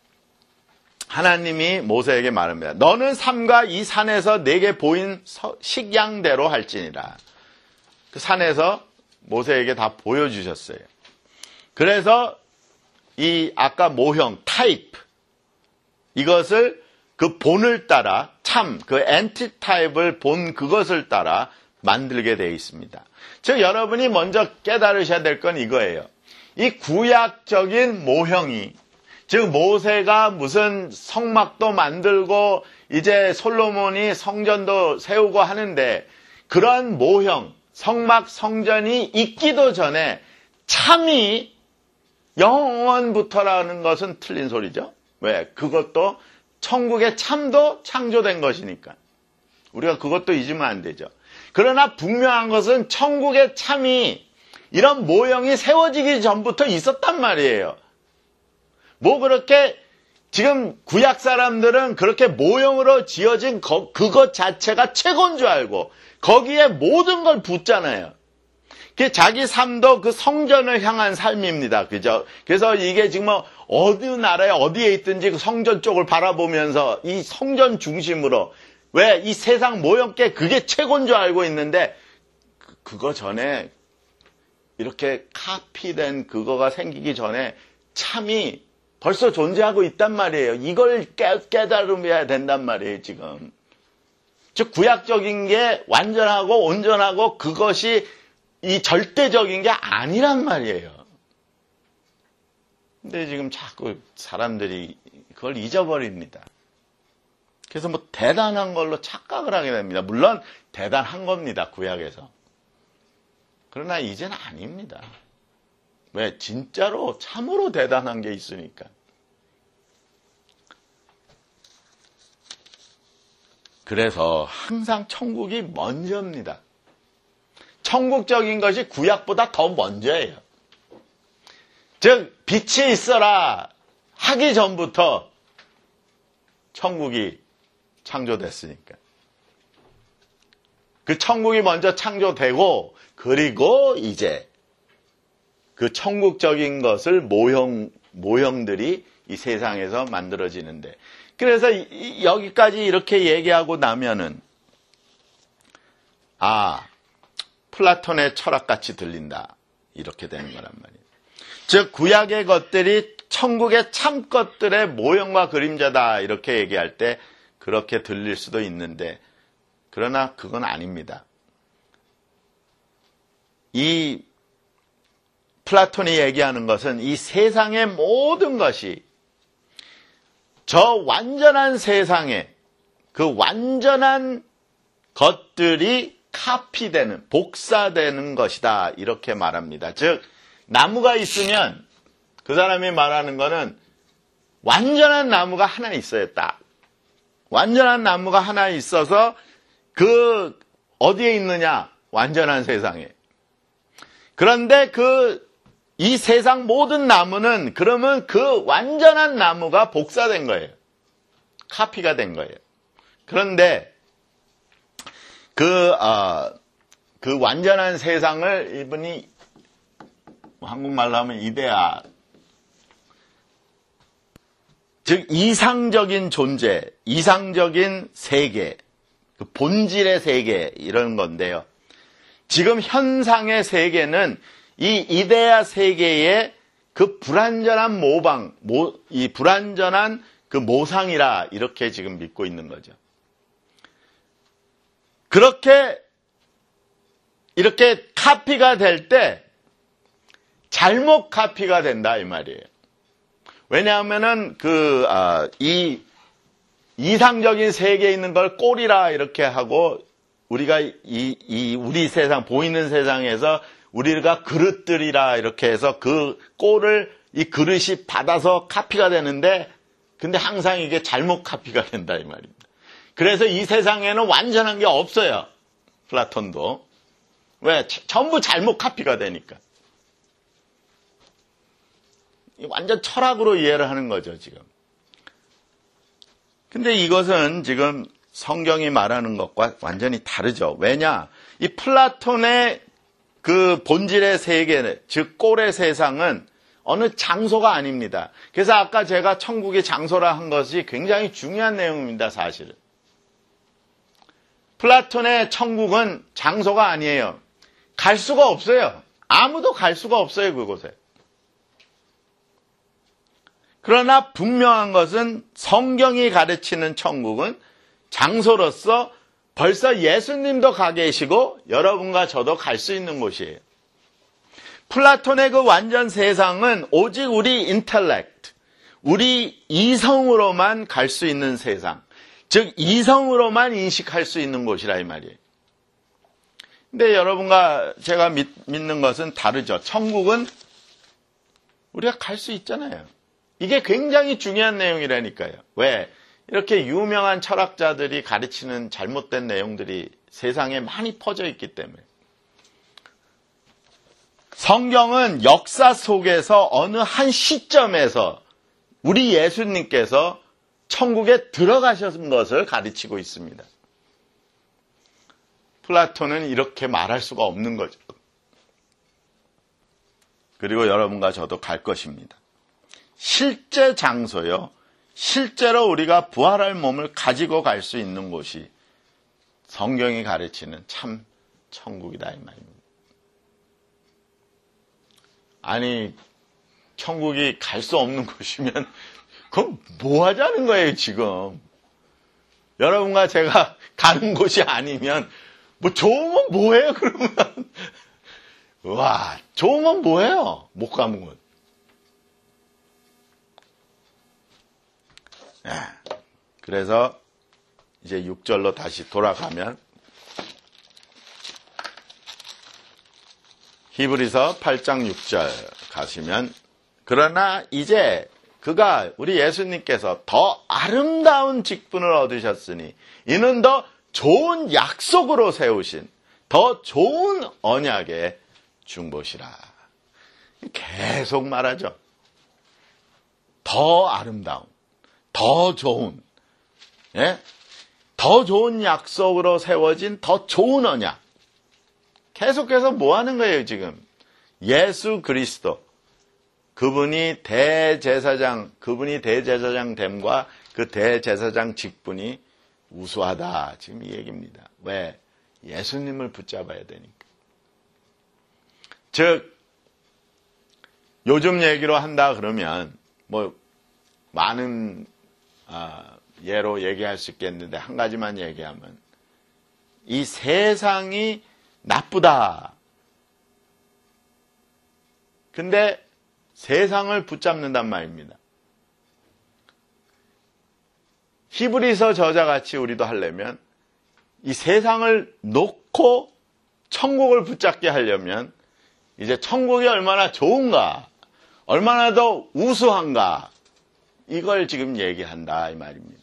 Speaker 1: 하나님이 모세에게 말합니다. 너는 삼가 이 산에서 내게 보인 식양대로 할지니라. 그 산에서 모세에게 다 보여주셨어요. 그래서 이 아까 모형, 타입, 이것을 그 본을 따라 참, 그 엔티타입을 본 그것을 따라 만들게 되어 있습니다. 즉 여러분이 먼저 깨달으셔야 될 건 이거예요. 이 구약적인 모형이 즉 모세가 무슨 성막도 만들고 이제 솔로몬이 성전도 세우고 하는데 그런 모형, 성막, 성전이 있기도 전에 참이 영원부터라는 것은 틀린 소리죠. 왜? 그것도 천국의 참도 창조된 것이니까. 우리가 그것도 잊으면 안 되죠. 그러나 분명한 것은 천국의 참이 이런 모형이 세워지기 전부터 있었단 말이에요. 뭐 그렇게 지금 구약 사람들은 그렇게 모형으로 지어진 거, 그것 자체가 최고인 줄 알고 거기에 모든 걸 붓잖아요. 자기 삶도 그 성전을 향한 삶입니다. 그죠? 그래서 이게 지금 어느 나라에 어디에 있든지 그 성전 쪽을 바라보면서 이 성전 중심으로 왜 이 세상 모형계 그게 최고인 줄 알고 있는데 그, 그거 전에 이렇게 카피된 그거가 생기기 전에 참이 벌써 존재하고 있단 말이에요. 이걸 깨, 깨달으셔야 된단 말이에요, 지금. 즉, 구약적인 게 완전하고 온전하고 그것이 이 절대적인 게 아니란 말이에요. 근데 지금 자꾸 사람들이 그걸 잊어버립니다. 그래서 뭐 대단한 걸로 착각을 하게 됩니다. 물론 대단한 겁니다, 구약에서. 그러나 이제는 아닙니다. 왜? 진짜로 참으로 대단한 게 있으니까. 그래서 항상 천국이 먼저입니다. 천국적인 것이 구약보다 더 먼저예요. 즉 빛이 있어라 하기 전부터 천국이 창조됐으니까. 그 천국이 먼저 창조되고 그리고 이제 그 천국적인 것을 모형, 모형들이 이 세상에서 만들어지는데 그래서 이, 여기까지 이렇게 얘기하고 나면은 아 플라톤의 철학같이 들린다 이렇게 되는 거란 말이에요. 즉 구약의 것들이 천국의 참 것들의 모형과 그림자다 이렇게 얘기할 때 그렇게 들릴 수도 있는데 그러나 그건 아닙니다. 이 플라톤이 얘기하는 것은 이 세상의 모든 것이 저 완전한 세상에 그 완전한 것들이 카피되는, 복사되는 것이다 이렇게 말합니다. 즉 나무가 있으면 그 사람이 말하는 거는 완전한 나무가 하나 있어야 딱. 완전한 나무가 하나 있어서 그 어디에 있느냐? 완전한 세상에. 그런데 그 이 세상 모든 나무는 그러면 그 완전한 나무가 복사된 거예요. 카피가 된 거예요. 그런데 그, 어, 그 완전한 세상을 이분이 한국말로 하면 이데아, 즉 이상적인 존재, 이상적인 세계, 그 본질의 세계 이런 건데요. 지금 현상의 세계는 이 이데아 세계의 그 불완전한 모방, 모, 이 불완전한 그 모상이라 이렇게 지금 믿고 있는 거죠. 그렇게 이렇게 카피가 될 때 잘못 카피가 된다 이 말이에요. 왜냐하면은 그 아, 이 이상적인 세계에 있는 걸 꼴이라 이렇게 하고 우리가 이, 이 우리 세상 보이는 세상에서 우리가 그릇들이라 이렇게 해서 그 꼴을 이 그릇이 받아서 카피가 되는데 근데 항상 이게 잘못 카피가 된다 이 말입니다. 그래서 이 세상에는 완전한 게 없어요. 플라톤도. 왜? 전부 잘못 카피가 되니까. 완전 철학으로 이해를 하는 거죠, 지금. 근데 이것은 지금 성경이 말하는 것과 완전히 다르죠. 왜냐? 이 플라톤의 그 본질의 세계, 즉 꼴의 세상은 어느 장소가 아닙니다. 그래서 아까 제가 천국의 장소라 한 것이 굉장히 중요한 내용입니다, 사실은. 플라톤의 천국은 장소가 아니에요. 갈 수가 없어요. 아무도 갈 수가 없어요, 그곳에. 그러나 분명한 것은 성경이 가르치는 천국은 장소로서 벌써 예수님도 가 계시고 여러분과 저도 갈 수 있는 곳이에요. 플라톤의 그 완전 세상은 오직 우리 인텔렉트, 우리 이성으로만 갈 수 있는 세상, 즉 이성으로만 인식할 수 있는 곳이라 이 말이에요. 근데 여러분과 제가 믿, 믿는 것은 다르죠. 천국은 우리가 갈 수 있잖아요. 이게 굉장히 중요한 내용이라니까요. 왜? 이렇게 유명한 철학자들이 가르치는 잘못된 내용들이 세상에 많이 퍼져 있기 때문에. 성경은 역사 속에서 어느 한 시점에서 우리 예수님께서 천국에 들어가신 것을 가르치고 있습니다. 플라톤은 이렇게 말할 수가 없는 거죠. 그리고 여러분과 저도 갈 것입니다. 실제 장소요. 실제로 우리가 부활할 몸을 가지고 갈 수 있는 곳이 성경이 가르치는 참 천국이다 이 말입니다. 아니 천국이 갈 수 없는 곳이면 그럼 뭐 하자는 거예요 지금. 여러분과 제가 가는 곳이 아니면 뭐 좋으면 뭐해요 그러면. 와 좋으면 뭐해요 못 가면. 네. 그래서 이제 육 절로 다시 돌아가면 히브리서 팔 장 육 절 가시면 그러나 이제 그가 우리 예수님께서 더 아름다운 직분을 얻으셨으니 이는 더 좋은 약속으로 세우신 더 좋은 언약의 중보시라. 계속 말하죠. 더 아름다운, 더 좋은, 예? 더 좋은 약속으로 세워진 더 좋은 언약. 계속해서 뭐 하는 거예요, 지금? 예수 그리스도. 그분이 대제사장, 그분이 대제사장 됨과 그 대제사장 직분이 우수하다. 지금 이 얘기입니다. 왜? 예수님을 붙잡아야 되니까. 즉, 요즘 얘기로 한다 그러면, 뭐, 많은, 아, 예로 얘기할 수 있겠는데, 한 가지만 얘기하면, 이 세상이 나쁘다. 근데 세상을 붙잡는단 말입니다. 히브리서 저자같이 우리도 하려면 이 세상을 놓고 천국을 붙잡게 하려면 이제 천국이 얼마나 좋은가, 얼마나 더 우수한가, 이걸 지금 얘기한다 이 말입니다.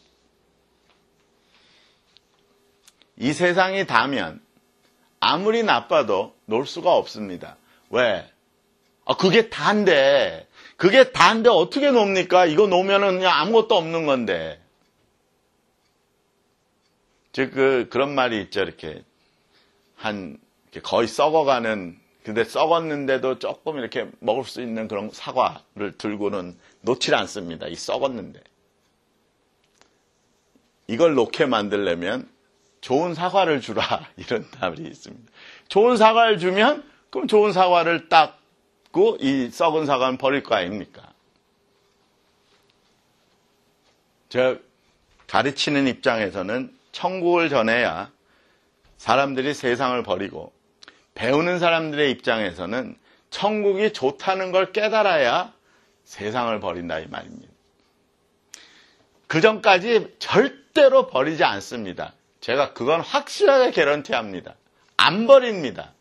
Speaker 1: 이 세상이 다면 아무리 나빠도 놀 수가 없습니다. 왜? 아, 그게 다인데, 그게 다인데 어떻게 놉니까? 이거 놓으면은 그냥 아무것도 없는 건데. 즉, 그, 그런 말이 있죠, 이렇게. 한, 이렇게 거의 썩어가는, 근데 썩었는데도 조금 이렇게 먹을 수 있는 그런 사과를 들고는 놓질 않습니다. 이 썩었는데. 이걸 놓게 만들려면 좋은 사과를 주라. 이런 답이 있습니다. 좋은 사과를 주면, 그럼 좋은 사과를 딱, 이 썩은 사과는 버릴 거 아닙니까? 저 가르치는 입장에서는 천국을 전해야 사람들이 세상을 버리고 배우는 사람들의 입장에서는 천국이 좋다는 걸 깨달아야 세상을 버린다 이 말입니다. 그 전까지 절대로 버리지 않습니다. 제가 그건 확실하게 개런티합니다. 안 버립니다.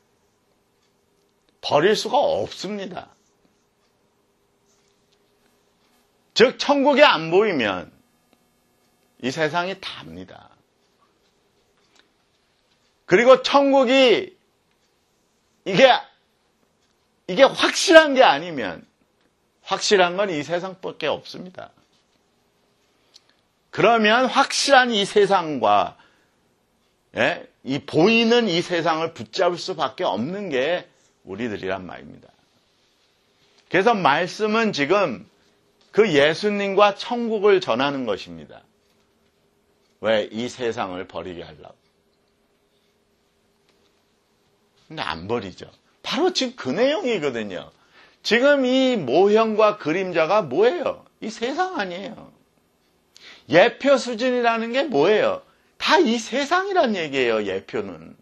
Speaker 1: 버릴 수가 없습니다. 즉 천국이 안 보이면 이 세상이 답니다. 그리고 천국이 이게 이게 확실한 게 아니면 확실한 건 이 세상밖에 없습니다. 그러면 확실한 이 세상과 예? 이 보이는 이 세상을 붙잡을 수밖에 없는 게 우리들이란 말입니다. 그래서 말씀은 지금 그 예수님과 천국을 전하는 것입니다. 왜? 이 세상을 버리게 하려고. 근데 안 버리죠. 바로 지금 그 내용이거든요. 지금 이 모형과 그림자가 뭐예요? 이 세상 아니에요. 예표 수준이라는 게 뭐예요? 다 이 세상이란 얘기예요, 예표는.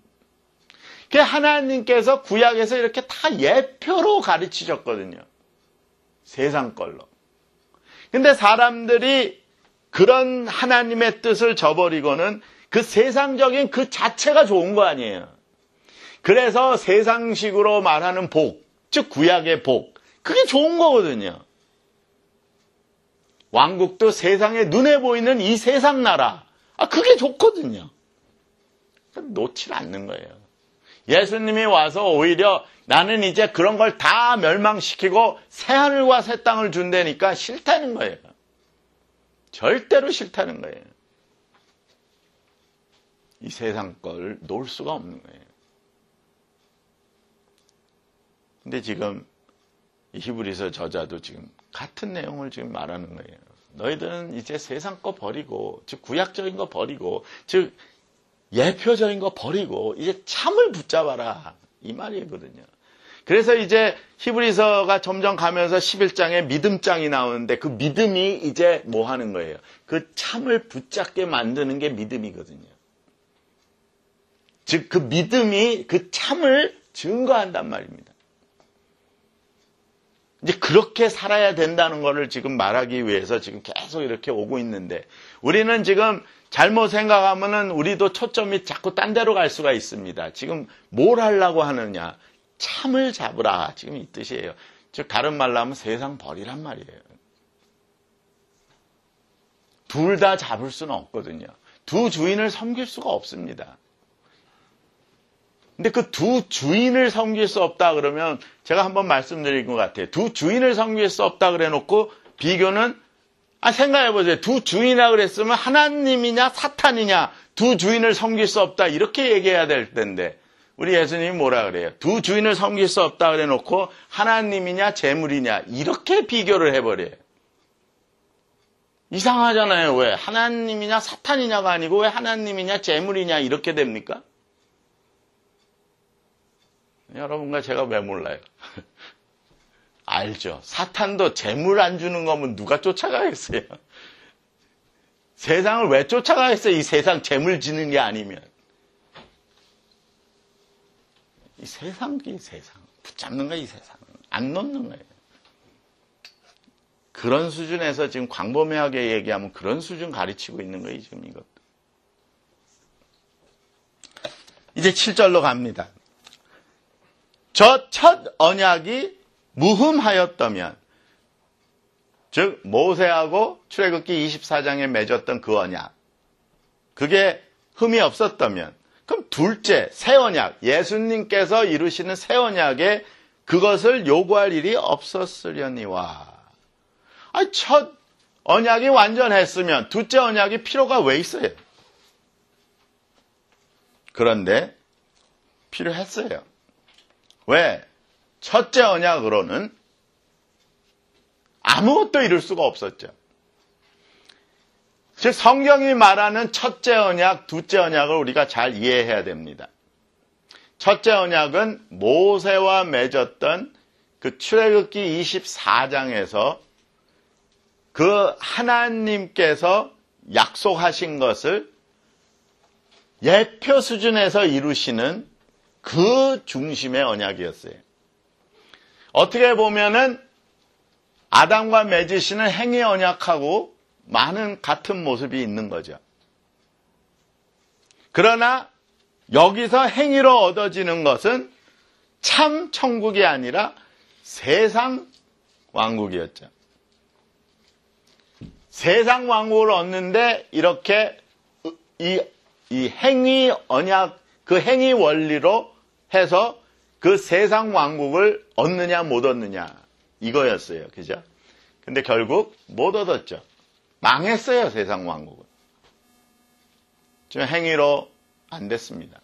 Speaker 1: 하나님께서 구약에서 이렇게 다 예표로 가르치셨거든요. 세상 걸로. 근데 사람들이 그런 하나님의 뜻을 저버리고는 그 세상적인 그 자체가 좋은 거 아니에요. 그래서 세상식으로 말하는 복, 즉 구약의 복, 그게 좋은 거거든요. 왕국도 세상에 눈에 보이는 이 세상 나라, 아 그게 좋거든요. 놓질 않는 거예요. 예수님이 와서 오히려 나는 이제 그런 걸 다 멸망시키고 새하늘과 새 땅을 준다니까 싫다는 거예요. 절대로 싫다는 거예요. 이 세상 걸 놓을 수가 없는 거예요. 근데 지금 이 히브리서 저자도 지금 같은 내용을 지금 말하는 거예요. 너희들은 이제 세상 거 버리고, 즉 구약적인 거 버리고, 즉 예표적인 거 버리고 이제 참을 붙잡아라, 이 말이거든요. 그래서 이제 히브리서가 점점 가면서 십일 장에 믿음장이 나오는데 그 믿음이 이제 뭐 하는 거예요? 그 참을 붙잡게 만드는 게 믿음이거든요. 즉 그 믿음이 그 참을 증거한단 말입니다. 이제 그렇게 살아야 된다는 것을 지금 말하기 위해서 지금 계속 이렇게 오고 있는데, 우리는 지금 잘못 생각하면은 우리도 초점이 자꾸 딴 데로 갈 수가 있습니다. 지금 뭘 하려고 하느냐? 참을 잡으라, 지금 이 뜻이에요. 즉 다른 말로 하면 세상 버리란 말이에요. 둘 다 잡을 수는 없거든요. 두 주인을 섬길 수가 없습니다. 근데 그 두 주인을 섬길 수 없다 그러면 제가 한번 말씀드린 것 같아요. 두 주인을 섬길 수 없다 그래 놓고 비교는, 아, 생각해 보세요. 두 주인이라 그랬으면 하나님이냐 사탄이냐, 두 주인을 섬길 수 없다 이렇게 얘기해야 될 텐데 우리 예수님이 뭐라 그래요? 두 주인을 섬길 수 없다 그래 놓고 하나님이냐 재물이냐 이렇게 비교를 해버려요. 이상하잖아요. 왜? 하나님이냐 사탄이냐가 아니고 왜 하나님이냐 재물이냐 이렇게 됩니까? 여러분과 제가 왜 몰라요? 알죠. 사탄도 재물 안 주는 거면 누가 쫓아가겠어요? 세상을 왜 쫓아가겠어요? 이 세상 재물 지는 게 아니면. 이 세상, 이 세상. 붙잡는 거야, 이 세상. 안 놓는 거예요. 그런 수준에서 지금 광범위하게 얘기하면 그런 수준 가르치고 있는 거예요, 지금 이것도. 이제 칠 절로 갑니다. 저 첫 언약이 무흠하였다면, 즉 모세하고 출애굽기 이십사 장에 맺었던 그 언약, 그게 흠이 없었다면, 그럼 둘째 새 언약, 예수님께서 이루시는 새 언약에 그것을 요구할 일이 없었으려니와. 아니, 첫 언약이 완전했으면 둘째 언약이 필요가 왜 있어요? 그런데 필요했어요. 왜? 첫째 언약으로는 아무것도 이룰 수가 없었죠. 즉 성경이 말하는 첫째 언약, 둘째 언약을 우리가 잘 이해해야 됩니다. 첫째 언약은 모세와 맺었던 그 출애굽기 이십사 장에서 그 하나님께서 약속하신 것을 예표 수준에서 이루시는 그 중심의 언약이었어요. 어떻게 보면은 아담과 맺으시는 행위 언약하고 많은 같은 모습이 있는 거죠. 그러나 여기서 행위로 얻어지는 것은 참 천국이 아니라 세상 왕국이었죠. 세상 왕국을 얻는데 이렇게 이, 이 행위 언약, 그 행위 원리로 해서 그 세상 왕국을 얻느냐 못 얻느냐 이거였어요. 그죠? 근데 결국 못 얻었죠. 망했어요, 세상 왕국은. 지금 행위로 안 됐습니다.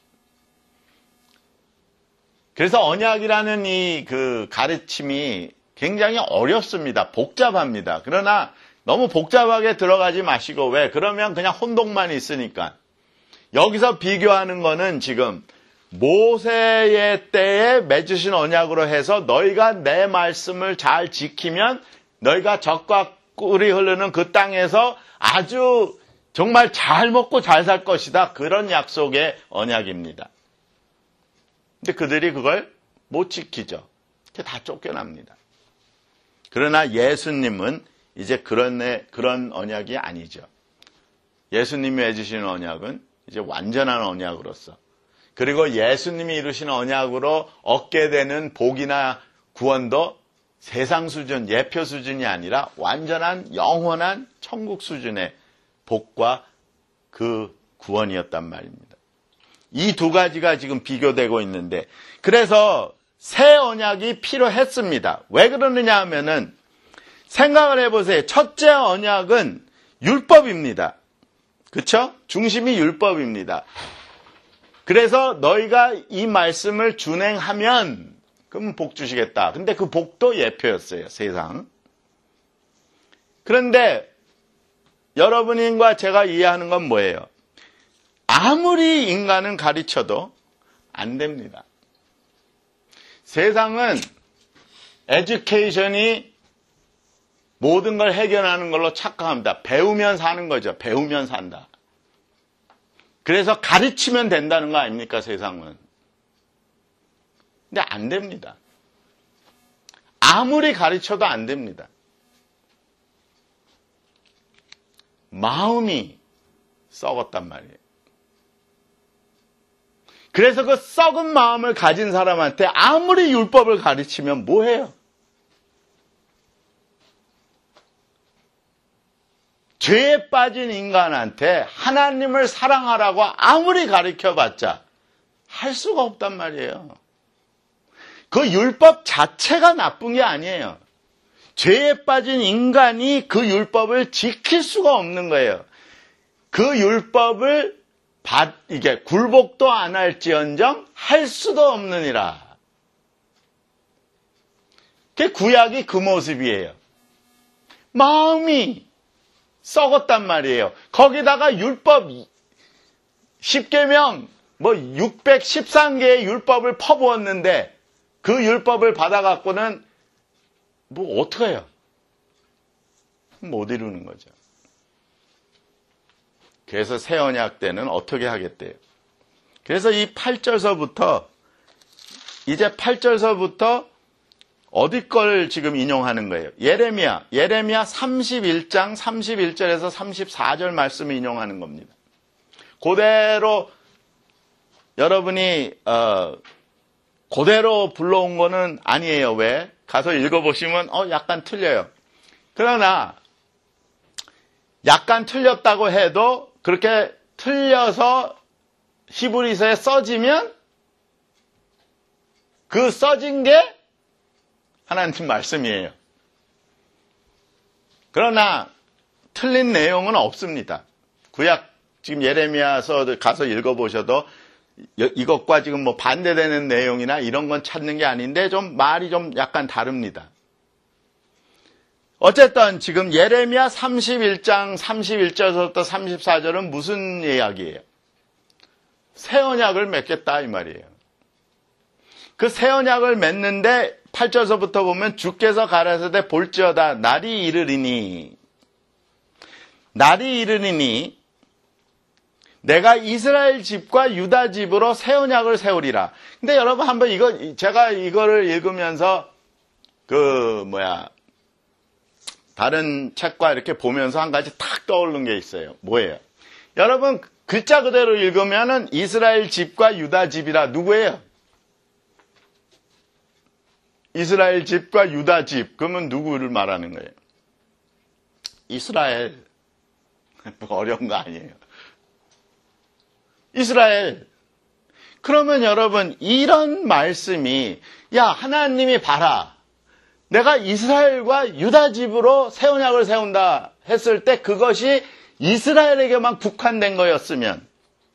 Speaker 1: 그래서 언약이라는 이 그 가르침이 굉장히 어렵습니다. 복잡합니다. 그러나 너무 복잡하게 들어가지 마시고, 왜? 그러면 그냥 혼동만 있으니까. 여기서 비교하는 거는 지금 모세의 때에 맺으신 언약으로 해서 너희가 내 말씀을 잘 지키면 너희가 젖과 꿀이 흐르는 그 땅에서 아주 정말 잘 먹고 잘 살 것이다. 그런 약속의 언약입니다. 근데 그들이 그걸 못 지키죠. 다 쫓겨납니다. 그러나 예수님은 이제 그런, 그런 언약이 아니죠. 예수님이 해주시는 언약은 이제 완전한 언약으로서, 그리고 예수님이 이루시는 언약으로 얻게 되는 복이나 구원도 세상 수준, 예표 수준이 아니라 완전한 영원한 천국 수준의 복과 그 구원이었단 말입니다. 이 두 가지가 지금 비교되고 있는데, 그래서 새 언약이 필요했습니다. 왜 그러느냐 하면은 생각을 해보세요. 첫째 언약은 율법입니다. 그쵸? 중심이 율법입니다. 그래서 너희가 이 말씀을 준행하면 그럼 복 주시겠다. 근데 그 복도 예표였어요. 세상. 그런데 여러분과 제가 이해하는 건 뭐예요? 아무리 인간은 가르쳐도 안 됩니다. 세상은 에듀케이션이 모든 걸 해결하는 걸로 착각합니다. 배우면 사는 거죠. 배우면 산다. 그래서 가르치면 된다는 거 아닙니까, 세상은. 근데 안 됩니다. 아무리 가르쳐도 안 됩니다. 마음이 썩었단 말이에요. 그래서 그 썩은 마음을 가진 사람한테 아무리 율법을 가르치면 뭐해요? 죄에 빠진 인간한테 하나님을 사랑하라고 아무리 가르쳐봤자 할 수가 없단 말이에요. 그 율법 자체가 나쁜 게 아니에요. 죄에 빠진 인간이 그 율법을 지킬 수가 없는 거예요. 그 율법을 받, 이게 굴복도 안 할지언정 할 수도 없느니라. 그 구약이 그 모습이에요. 마음이 썩었단 말이에요. 거기다가 율법 십계명 뭐 육백십삼 개의 율법을 퍼부었는데 그 율법을 받아갖고는 뭐 어떡해요? 못 이루는 거죠. 그래서 새 언약 때는 어떻게 하겠대요? 그래서 이 팔 절서부터 이제 팔 절서부터 어디 걸 지금 인용하는 거예요? 예레미야, 예레미야 삼십일 장 삼십일 절에서 삼십사 절 말씀을 인용하는 겁니다. 그대로 여러분이 어, 그대로 불러온 거는 아니에요. 왜? 가서 읽어보시면 어 약간 틀려요. 그러나 약간 틀렸다고 해도 그렇게 틀려서 히브리서에 써지면 그 써진 게 하나님 말씀이에요. 그러나 틀린 내용은 없습니다. 구약 지금 예레미야서 가서 읽어보셔도 이것과 지금 뭐 반대되는 내용이나 이런 건 찾는 게 아닌데 좀 말이 좀 약간 다릅니다. 어쨌든 지금 예레미야 삼십일 장 삼십일 절부터 삼십사 절은 무슨 이야기예요? 새 언약을 맺겠다 이 말이에요. 그 새 언약을 맺는데 팔 절서부터 보면 주께서 가라사대 볼지어다 날이 이르리니 날이 이르리니 내가 이스라엘 집과 유다 집으로 새 언약을 세우리라. 근데 여러분 한번 이거 제가 이거를 읽으면서 그 뭐야 다른 책과 이렇게 보면서 한 가지 탁 떠오르는 게 있어요. 뭐예요? 여러분 글자 그대로 읽으면은 이스라엘 집과 유다 집이라 누구예요? 이스라엘 집과 유다 집. 그러면 누구를 말하는 거예요? 이스라엘. 어려운 거 아니에요. 이스라엘. 그러면 여러분 이런 말씀이 야 하나님이 봐라. 내가 이스라엘과 유다 집으로 새 언약을 세운다 했을 때 그것이 이스라엘에게만 국한된 거였으면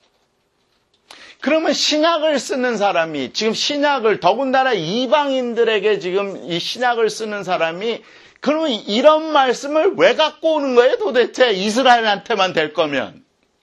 Speaker 1: 그러면 신약을 쓰는 사람이 지금 신약을 더군다나 이방인들에게 지금 이 신약을 쓰는 사람이 그러면 이런 말씀을 왜 갖고 오는 거예요? 도대체 이스라엘한테만 될 거면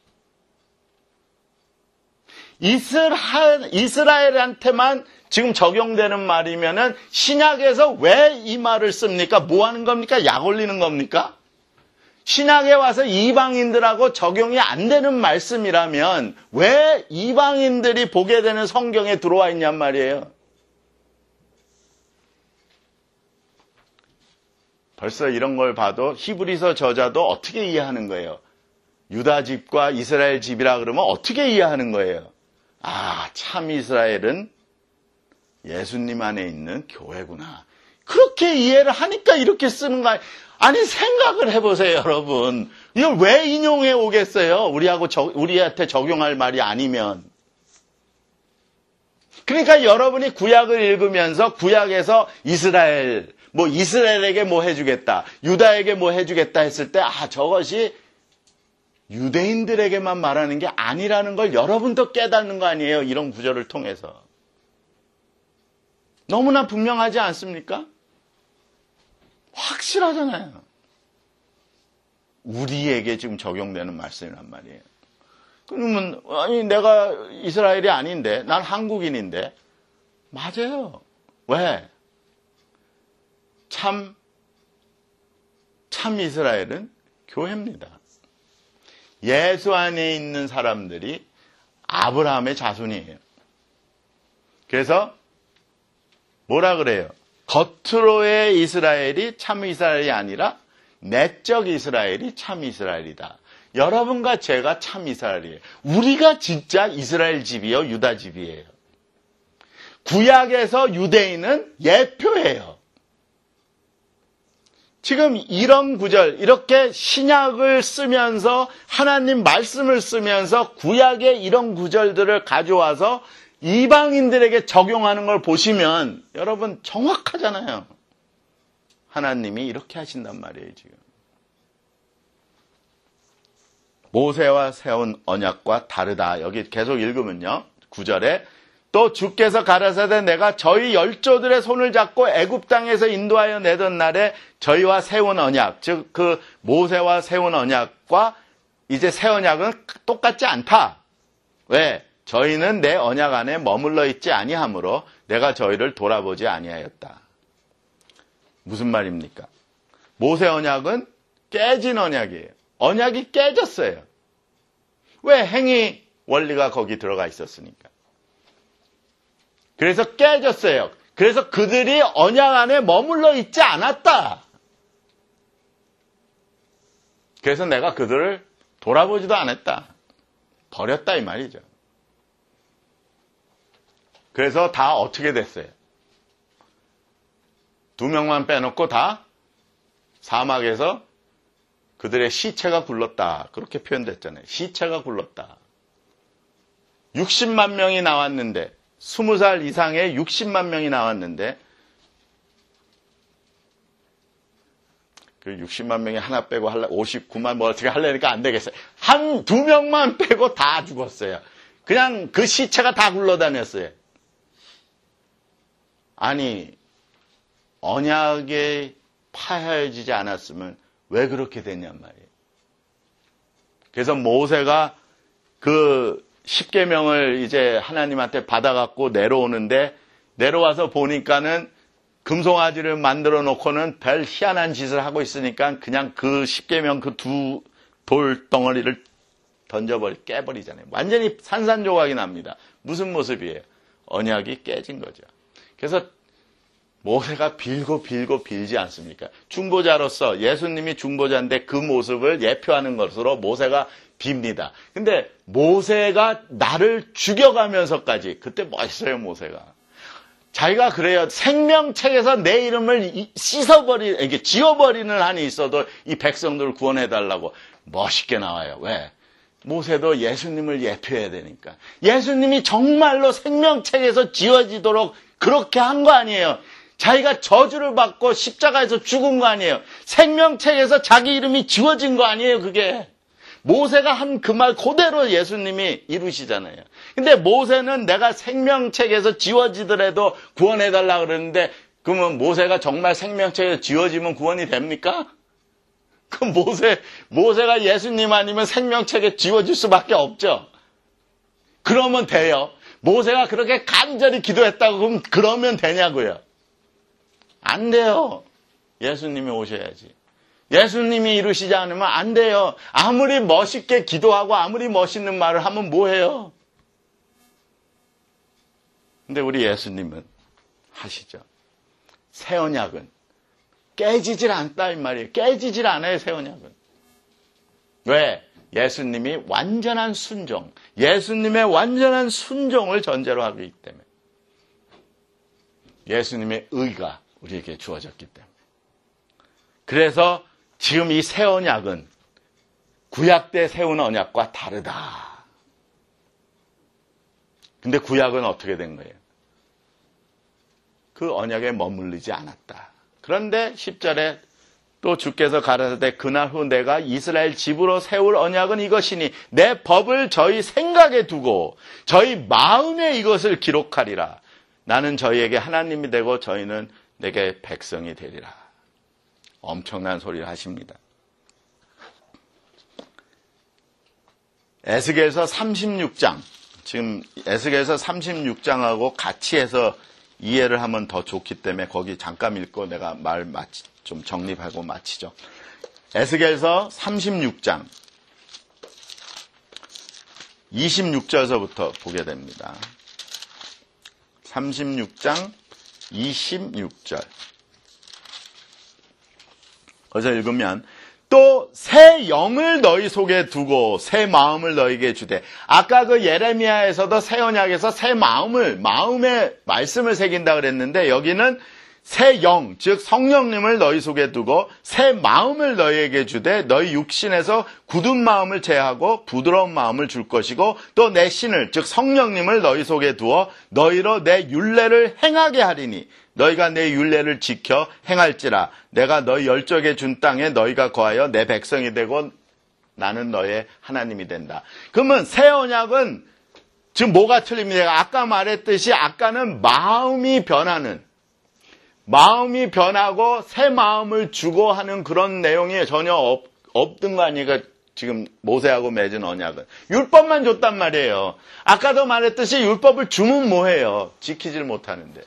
Speaker 1: 이스라엘, 이스라엘한테만 지금 적용되는 말이면은 신약에서 왜 이 말을 씁니까? 뭐 하는 겁니까? 약 올리는 겁니까? 신약에 와서 이방인들하고 적용이 안 되는 말씀이라면 왜 이방인들이 보게 되는 성경에 들어와 있냔 말이에요. 벌써 이런 걸 봐도 히브리서 저자도 어떻게 이해하는 거예요? 유다 집과 이스라엘 집이라 그러면 어떻게 이해하는 거예요? 아, 참 이스라엘은 예수님 안에 있는 교회구나. 그렇게 이해를 하니까 이렇게 쓰는 거예요. 아니 생각을 해보세요, 여러분. 이걸 왜 인용해 오겠어요? 우리하고 저, 우리한테 적용할 말이 아니면. 그러니까 여러분이 구약을 읽으면서 구약에서 이스라엘, 뭐 이스라엘에게 뭐 해주겠다, 유다에게 뭐 해주겠다 했을 때 아 저것이
Speaker 2: 유대인들에게만 말하는 게 아니라는 걸 여러분도 깨닫는 거 아니에요? 이런 구절을 통해서. 너무나 분명하지 않습니까? 확실하잖아요. 우리에게 지금 적용되는 말씀이란 말이에요. 그러면 아니 내가 이스라엘이 아닌데 난 한국인인데 맞아요. 왜? 참, 참 이스라엘은 교회입니다. 예수 안에 있는 사람들이 아브라함의 자손이에요. 그래서 뭐라 그래요? 겉으로의 이스라엘이 참 이스라엘이 아니라 내적 이스라엘이 참 이스라엘이다. 여러분과 제가 참 이스라엘이에요. 우리가 진짜 이스라엘 집이요, 유다 집이에요. 구약에서 유대인은 예표예요. 지금 이런 구절, 이렇게 신약을 쓰면서 하나님 말씀을 쓰면서 구약의 이런 구절들을 가져와서 이방인들에게 적용하는 걸 보시면 여러분 정확하잖아요. 하나님이 이렇게 하신단 말이에요, 지금. 모세와 세운 언약과 다르다. 여기 계속 읽으면요. 구 절에 또 주께서 가라사대 내가 저희 열조들의 손을 잡고 애굽 땅에서 인도하여 내던 날에 저희와 세운 언약, 즉 그 모세와 세운 언약과 이제 새 언약은 똑같지 않다. 왜? 저희는 내 언약 안에 머물러 있지 아니하므로 내가 저희를 돌아보지 아니하였다. 무슨 말입니까? 모세 언약은 깨진 언약이에요. 언약이 깨졌어요. 왜? 행위 원리가 거기 들어가 있었으니까. 그래서 깨졌어요. 그래서 그들이 언약 안에 머물러 있지 않았다. 그래서 내가 그들을 돌아보지도 않았다. 버렸다 이 말이죠. 그래서 다 어떻게 됐어요? 두 명만 빼놓고 다 사막에서 그들의 시체가 굴렀다. 그렇게 표현됐잖아요. 시체가 굴렀다. 육십만 명이 나왔는데 스무 살 이상의 육십만 명이 나왔는데 그 육십만 명이 하나 빼고 할래 오십구만 뭐 어떻게 하려니까 안 되겠어요. 한 두 명만 빼고 다 죽었어요. 그냥 그 시체가 다 굴러다녔어요. 아니 언약에 파헤어지지 않았으면 왜 그렇게 됐냔 말이에요. 그래서 모세가 그 십계명을 이제 하나님한테 받아갖고 내려오는데 내려와서 보니까는 금송아지를 만들어 놓고는 별 희한한 짓을 하고 있으니까 그냥 그 십계명 그 두 돌덩어리를 던져버리, 깨버리잖아요. 완전히 산산조각이 납니다. 무슨 모습이에요? 언약이 깨진 거죠. 그래서 모세가 빌고 빌고 빌지 않습니까? 중보자로서 예수님이 중보자인데 그 모습을 예표하는 것으로 모세가 빕니다. 근데 모세가 나를 죽여가면서까지 그때 멋있어요, 모세가. 자기가 그래요. 생명책에서 내 이름을 씻어버리, 이게 지워버리는 한이 있어도 이 백성들을 구원해달라고 멋있게 나와요. 왜? 모세도 예수님을 예표해야 되니까. 예수님이 정말로 생명책에서 지워지도록 그렇게 한 거 아니에요. 자기가 저주를 받고 십자가에서 죽은 거 아니에요. 생명책에서 자기 이름이 지워진 거 아니에요, 그게. 모세가 한 그 말 그대로 예수님이 이루시잖아요. 근데 모세는 내가 생명책에서 지워지더라도 구원해달라 그러는데 그러면 모세가 정말 생명책에서 지워지면 구원이 됩니까? 그 모세, 모세가 예수님 아니면 생명책에 지워질 수밖에 없죠. 그러면 돼요. 모세가 그렇게 간절히 기도했다고 그러면, 그러면 되냐고요. 안 돼요. 예수님이 오셔야지. 예수님이 이루시지 않으면 안 돼요. 아무리 멋있게 기도하고 아무리 멋있는 말을 하면 뭐해요? 근데 우리 예수님은 하시죠. 새 언약은 깨지질 않다 이 말이에요. 깨지질 않아요, 새 언약은. 왜? 예수님이 완전한 순종, 예수님의 완전한 순종을 전제로 하기 때문에. 예수님의 의가 우리에게 주어졌기 때문에. 그래서 지금 이 새 언약은 구약 때 세운 언약과 다르다. 근데 구약은 어떻게 된 거예요? 그 언약에 머물리지 않았다. 그런데 십 절에 또 주께서 가라사대 그날 후 내가 이스라엘 집으로 세울 언약은 이것이니 내 법을 저희 생각에 두고 저희 마음에 이것을 기록하리라. 나는 저희에게 하나님이 되고 저희는 내게 백성이 되리라. 엄청난 소리를 하십니다. 에스겔서 삼십육 장, 지금 에스겔서 삼십육 장하고 같이 해서 이해를 하면 더 좋기 때문에 거기 잠깐 읽고 내가 말 마치, 좀 정립하고 마치죠. 에스겔서 삼십육 장 이십육 절서부터 보게 됩니다. 삼십육 장 이십육 절. 어서 읽으면 또 새 영을 너희 속에 두고 새 마음을 너희에게 주되, 아까 그 예레미야에서도 새 언약에서 새 마음을, 마음의 말씀을 새긴다 그랬는데 여기는 새 영, 즉 성령님을 너희 속에 두고 새 마음을 너희에게 주되 너희 육신에서 굳은 마음을 제하고 부드러운 마음을 줄 것이고 또 내 신을, 즉 성령님을 너희 속에 두어 너희로 내 율례를 행하게 하리니 너희가 내 율례를 지켜 행할지라. 내가 너희 열적에 준 땅에 너희가 거하여 내 백성이 되고 나는 너의 하나님이 된다. 그러면 새 언약은 지금 뭐가 틀립니까? 아까 말했듯이 아까는 마음이 변하는, 마음이 변하고 새 마음을 주고 하는 그런 내용이 전혀 없, 없던 거 아니에요? 지금 모세하고 맺은 언약은. 율법만 줬단 말이에요. 아까도 말했듯이 율법을 주면 뭐해요? 지키질 못하는데.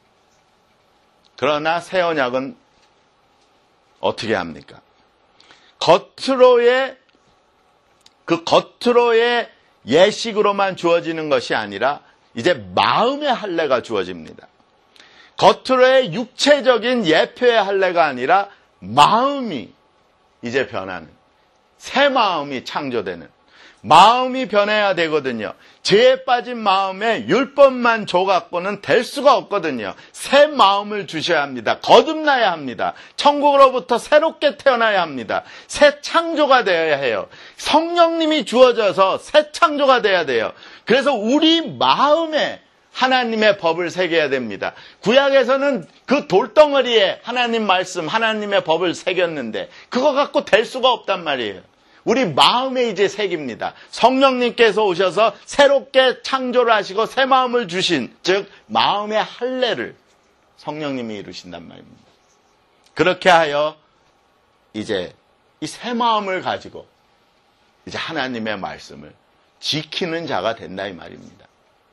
Speaker 2: 그러나 새 언약은 어떻게 합니까? 겉으로의, 그 겉으로의 예식으로만 주어지는 것이 아니라 이제 마음의 할례가 주어집니다. 겉으로의 육체적인 예표의 할례가 아니라 마음이 이제 변하는, 새 마음이 창조되는, 마음이 변해야 되거든요. 죄에 빠진 마음에 율법만 줘갖고는 될 수가 없거든요. 새 마음을 주셔야 합니다. 거듭나야 합니다. 천국으로부터 새롭게 태어나야 합니다. 새 창조가 되어야 해요. 성령님이 주어져서 새 창조가 돼야 돼요. 그래서 우리 마음에 하나님의 법을 새겨야 됩니다. 구약에서는 그 돌덩어리에 하나님 말씀, 하나님의 법을 새겼는데 그거 갖고 될 수가 없단 말이에요. 우리 마음에 이제 새깁니다. 성령님께서 오셔서 새롭게 창조를 하시고 새 마음을 주신, 즉 마음의 할례를 성령님이 이루신단 말입니다. 그렇게 하여 이제 이 새 마음을 가지고 이제 하나님의 말씀을 지키는 자가 된다 이 말입니다.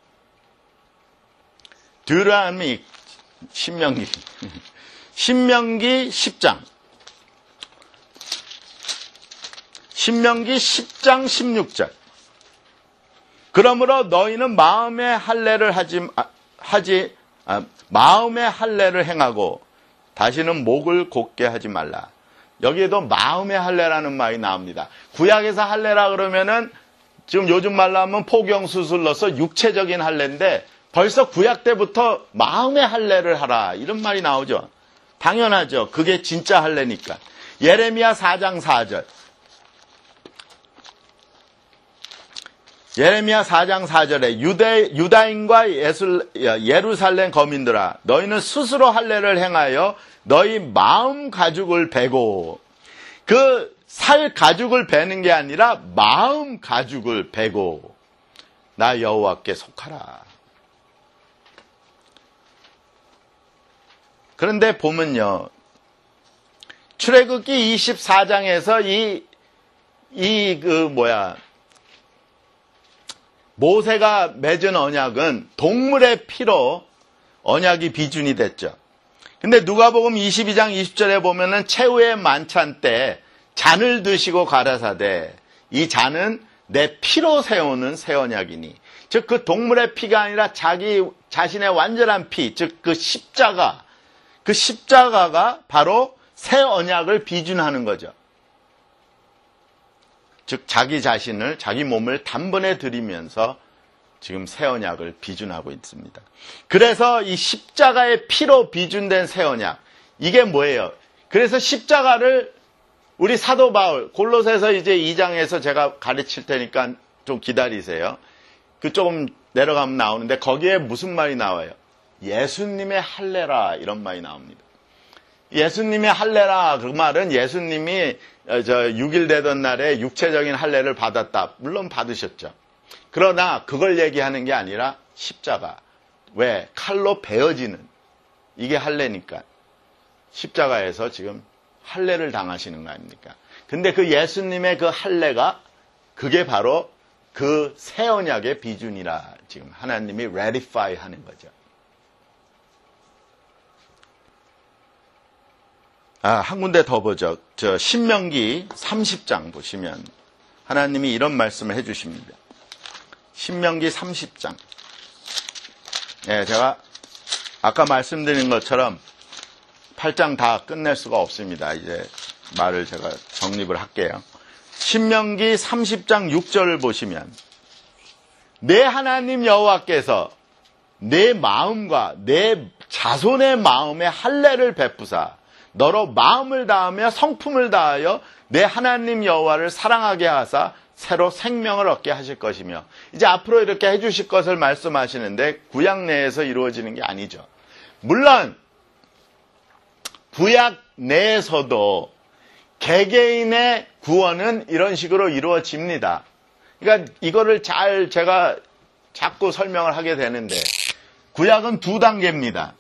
Speaker 2: 드라미 신명기 신명기 십 장 신명기 십 장 십육 절. 그러므로 너희는 마음의 할례를 하지 하지 아, 마음의 할례를 행하고 다시는 목을 곧게 하지 말라. 여기에도 마음의 할례라는 말이 나옵니다. 구약에서 할례라 그러면은 지금 요즘 말로 하면 포경 수술로서 육체적인 할례인데 벌써 구약 때부터 마음의 할례를 하라 이런 말이 나오죠. 당연하죠. 그게 진짜 할례니까. 예레미야 사 장 사 절. 예레미야 사 장 사 절에 유대, 유다인과 예술, 예루살렘 거민들아 너희는 스스로 할례를 행하여 너희 마음 가죽을 베고, 그 살 가죽을 베는 게 아니라 마음 가죽을 베고 나 여호와께 속하라. 그런데 보면요, 출애굽기 이십사 장에서 이, 이, 그, 뭐야, 모세가 맺은 언약은 동물의 피로 언약이 비준이 됐죠. 근데 누가복음 이십이 장 이십 절에 보면은 최후의 만찬 때 잔을 드시고 가라사대 이 잔은 내 피로 세우는 새 언약이니, 즉 그 동물의 피가 아니라 자기 자신의 완전한 피, 즉 그 십자가, 그 십자가가 바로 새 언약을 비준하는 거죠. 즉 자기 자신을, 자기 몸을 단번에 드리면서 지금 새 언약을 비준하고 있습니다. 그래서 이 십자가의 피로 비준된 새 언약, 이게 뭐예요? 그래서 십자가를 우리 사도 바울, 골로새서 이제 이 장에서 제가 가르칠 테니까 좀 기다리세요. 그 조금 내려가면 나오는데 거기에 무슨 말이 나와요? 예수님의 할례라 이런 말이 나옵니다. 예수님의 할례라 그 말은 예수님이 저 육 일 되던 날에 육체적인 할례를 받았다. 물론 받으셨죠. 그러나 그걸 얘기하는 게 아니라 십자가. 왜? 칼로 베어지는 이게 할례니까. 십자가에서 지금 할례를 당하시는 거 아닙니까? 근데 그 예수님의 그 할례가 그게 바로 그 새 언약의 비준이라 지금 하나님이 ratify 하는 거죠. 아, 한 군데 더 보죠. 저 신명기 삼십 장 보시면 하나님이 이런 말씀을 해 주십니다. 신명기 삼십 장. 예, 제가 아까 말씀드린 것처럼 팔 장 다 끝낼 수가 없습니다. 이제 말을 제가 정립을 할게요. 신명기 삼십 장 육 절을 보시면 내 하나님 여호와께서 내 마음과 내 자손의 마음에 할례를 베푸사 너로 마음을 다하며 성품을 다하여 내 하나님 여호와를 사랑하게 하사 새로 생명을 얻게 하실 것이며 이제 앞으로 이렇게 해주실 것을 말씀하시는데 구약 내에서 이루어지는 게 아니죠. 물론 구약 내에서도 개개인의 구원은 이런 식으로 이루어집니다. 그러니까 이거를 잘 제가 자꾸 설명을 하게 되는데 구약은 두 단계입니다.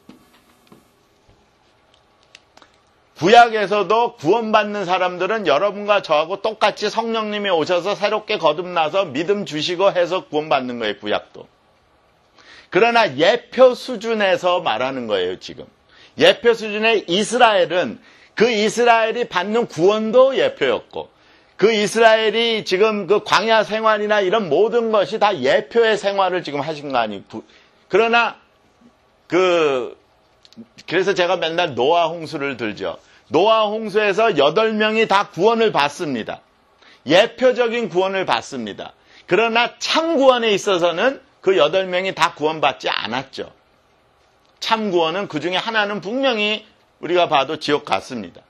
Speaker 2: 구약에서도 구원받는 사람들은 여러분과 저하고 똑같이 성령님이 오셔서 새롭게 거듭나서 믿음 주시고 해서 구원받는 거예요. 구약도. 그러나 예표 수준에서 말하는 거예요. 지금. 예표 수준의 이스라엘은 그 이스라엘이 받는 구원도 예표였고 그 이스라엘이 지금 그 광야 생활이나 이런 모든 것이 다 예표의 생활을 지금 하신 거 아니에요. 그러나 그 그래서 제가 맨날 노아 홍수를 들죠. 노아 홍수에서 여덟 명이 다 구원을 받습니다. 예표적인 구원을 받습니다. 그러나 참 구원에 있어서는 그 여덟 명이 다 구원받지 않았죠. 참 구원은 그 중에 하나는 분명히 우리가 봐도 지옥 갔습니다.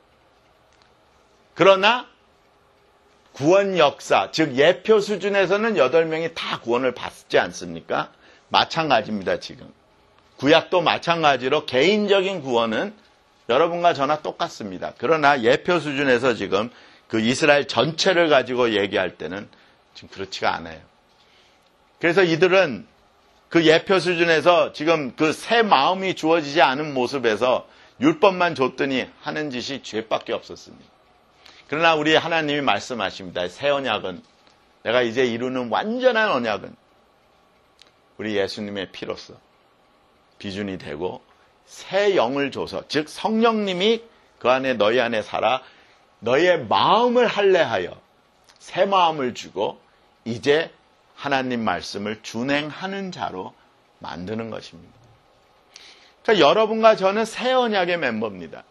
Speaker 2: 그러나 구원 역사, 즉 예표 수준에서는 여덟 명이 다 구원을 받지 않습니까? 마찬가지입니다, 지금. 구약도 마찬가지로 개인적인 구원은 여러분과 저나 똑같습니다. 그러나 예표 수준에서 지금 그 이스라엘 전체를 가지고 얘기할 때는 지금 그렇지가 않아요. 그래서 이들은 그 예표 수준에서 지금 그 새 마음이 주어지지 않은 모습에서 율법만 줬더니 하는 짓이 죄밖에 없었습니다. 그러나 우리 하나님이 말씀하십니다. 새 언약은 내가 이제 이루는 완전한 언약은 우리 예수님의 피로써 비준이 되고 새 영을 줘서 즉 성령님이 그 안에 너희 안에 살아 너희의 마음을 할례하여 새 마음을 주고 이제 하나님 말씀을 준행하는 자로 만드는 것입니다. 그러니까 여러분과 저는 새 언약의 멤버입니다.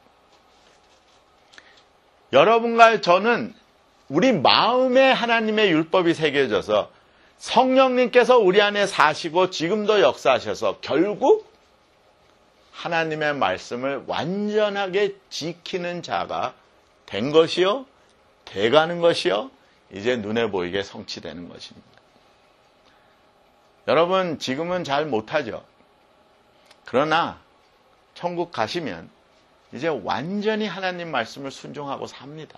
Speaker 2: 여러분과 저는 우리 마음에 하나님의 율법이 새겨져서 성령님께서 우리 안에 사시고 지금도 역사하셔서 결국 하나님의 말씀을 완전하게 지키는 자가 된 것이요, 돼가는 것이요, 이제 눈에 보이게 성취되는 것입니다. 여러분 지금은 잘 못하죠. 그러나 천국 가시면 이제 완전히 하나님 말씀을 순종하고 삽니다.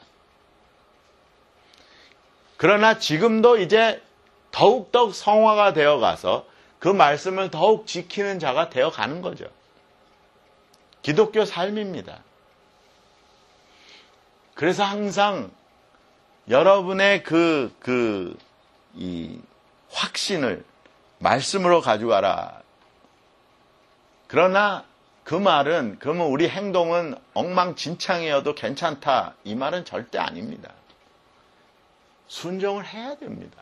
Speaker 2: 그러나 지금도 이제 더욱더 성화가 되어가서 그 말씀을 더욱 지키는 자가 되어가는 거죠. 기독교 삶입니다. 그래서 항상 여러분의 그, 그, 이 확신을 말씀으로 가져가라. 그러나 그 말은, 그러면 우리 행동은 엉망진창이어도 괜찮다. 이 말은 절대 아닙니다. 순종을 해야 됩니다.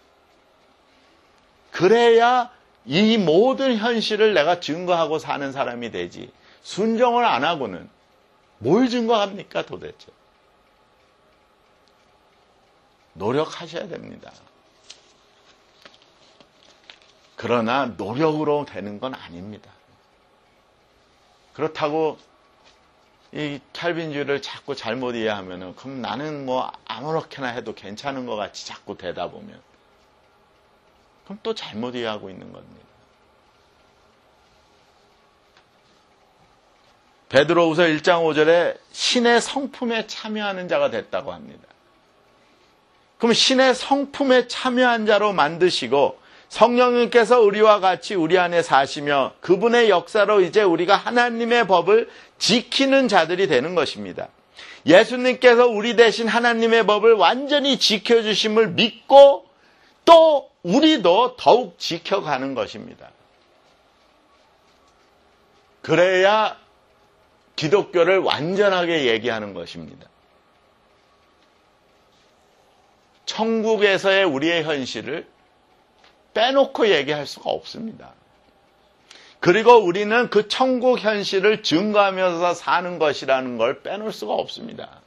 Speaker 2: 그래야 이 모든 현실을 내가 증거하고 사는 사람이 되지. 순종을 안 하고는 뭘 증거합니까 도대체? 노력하셔야 됩니다. 그러나 노력으로 되는 건 아닙니다. 그렇다고 이 칼빈주의를 자꾸 잘못 이해하면은 그럼 나는 뭐 아무렇게나 해도 괜찮은 것 같이 자꾸 되다 보면 그럼 또 잘못 이해하고 있는 겁니다. 베드로후서 일 장 오 절에 신의 성품에 참여하는 자가 됐다고 합니다. 그럼 신의 성품에 참여한 자로 만드시고 성령님께서 우리와 같이 우리 안에 사시며 그분의 역사로 이제 우리가 하나님의 법을 지키는 자들이 되는 것입니다. 예수님께서 우리 대신 하나님의 법을 완전히 지켜주심을 믿고 또 우리도 더욱 지켜가는 것입니다. 그래야 기독교를 완전하게 얘기하는 것입니다. 천국에서의 우리의 현실을 빼놓고 얘기할 수가 없습니다. 그리고 우리는 그 천국 현실을 증거하면서 사는 것이라는 걸 빼놓을 수가 없습니다.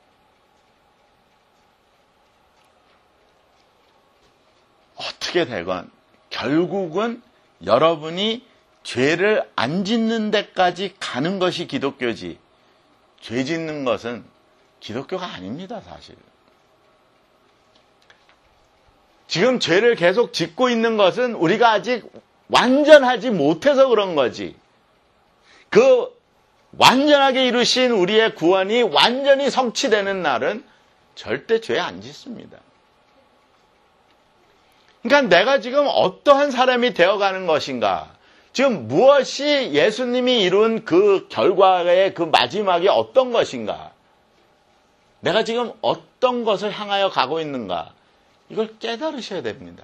Speaker 2: 어떻게 되건 결국은 여러분이 죄를 안 짓는 데까지 가는 것이 기독교지, 죄 짓는 것은 기독교가 아닙니다, 사실. 지금 죄를 계속 짓고 있는 것은 우리가 아직 완전하지 못해서 그런 거지. 그 완전하게 이루신 우리의 구원이 완전히 성취되는 날은 절대 죄 안 짓습니다. 그러니까 내가 지금 어떠한 사람이 되어가는 것인가, 지금 무엇이 예수님이 이룬 그 결과의 그 마지막이 어떤 것인가, 내가 지금 어떤 것을 향하여 가고 있는가, 이걸 깨달으셔야 됩니다.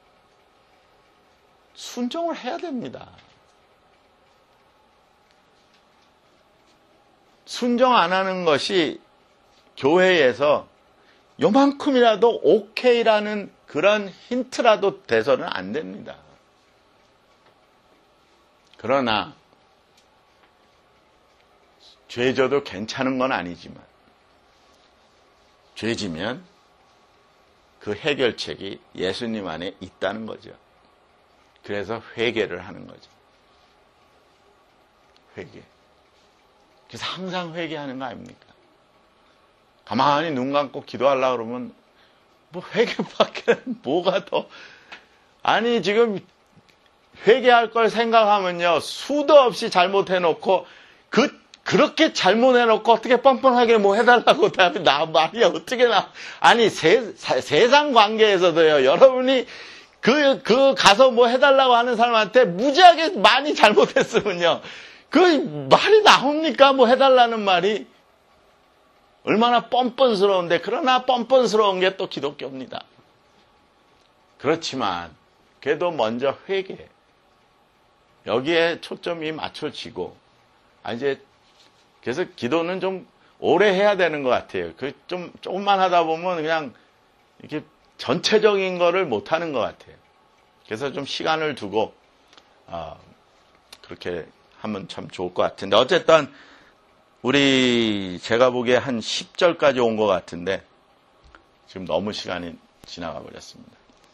Speaker 2: 순종을 해야 됩니다. 순종 안 하는 것이 교회에서 요만큼이라도 오케이라는 그런 힌트라도 돼서는 안 됩니다. 그러나 죄져도 괜찮은 건 아니지만 죄지면 그 해결책이 예수님 안에 있다는 거죠. 그래서 회개를 하는 거죠. 회개. 그래서 항상 회개하는 거 아닙니까? 가만히 눈 감고 기도하려고 그러면 뭐 회개밖에 뭐가 더, 아니 지금 회개할 걸 생각하면요 수도 없이 잘못해놓고 그 그렇게 잘못해놓고 어떻게 뻔뻔하게 뭐 해달라고 나 말이야 어떻게 나 아니 세, 사, 세상 관계에서도요 여러분이 그, 그 가서 뭐 해달라고 하는 사람한테 무지하게 많이 잘못했으면요 그 말이 나옵니까? 뭐 해달라는 말이 얼마나 뻔뻔스러운데, 그러나 뻔뻔스러운 게 또 기독교입니다. 그렇지만 그래도 먼저 회개, 여기에 초점이 맞춰지고, 아 이제 그래서 기도는 좀 오래 해야 되는 것 같아요. 그 좀 조금만 하다 보면 그냥 이렇게 전체적인 거를 못 하는 것 같아요. 그래서 좀 시간을 두고 어, 그렇게 하면 참 좋을 것 같은데, 어쨌든 우리 제가 보기에 한 십 절까지 온 것 같은데 지금 너무 시간이 지나가 버렸습니다.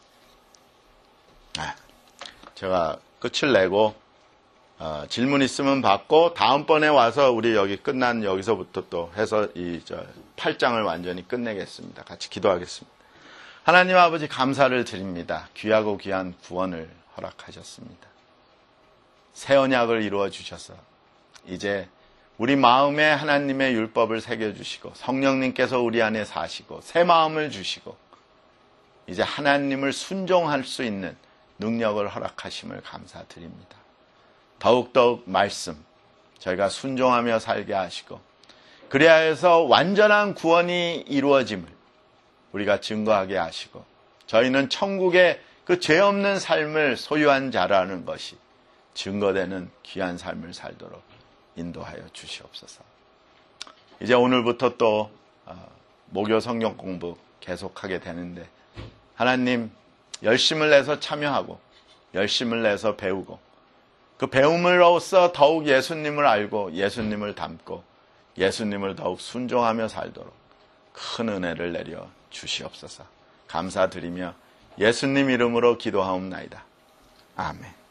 Speaker 2: 아, 제가 끝을 내고 어, 질문 있으면 받고 다음번에 와서 우리 여기 끝난 여기서부터 또 해서 이 저 팔 장을 완전히 끝내겠습니다. 같이 기도하겠습니다. 하나님 아버지 감사를 드립니다. 귀하고 귀한 구원을 허락하셨습니다. 새 언약을 이루어 주셔서 이제 우리 마음에 하나님의 율법을 새겨주시고 성령님께서 우리 안에 사시고 새 마음을 주시고 이제 하나님을 순종할 수 있는 능력을 허락하심을 감사드립니다. 더욱더욱 말씀 저희가 순종하며 살게 하시고 그래야 해서 완전한 구원이 이루어짐을 우리가 증거하게 하시고 저희는 천국의 그 죄 없는 삶을 소유한 자라는 것이 증거되는 귀한 삶을 살도록 인도하여 주시옵소서. 이제 오늘부터 또 목요 성경 공부 계속하게 되는데 하나님 열심을 내서 참여하고 열심을 내서 배우고 그 배움으로써 더욱 예수님을 알고 예수님을 닮고 예수님을 더욱 순종하며 살도록 큰 은혜를 내려 주시옵소서. 감사드리며 예수님 이름으로 기도하옵나이다. 아멘.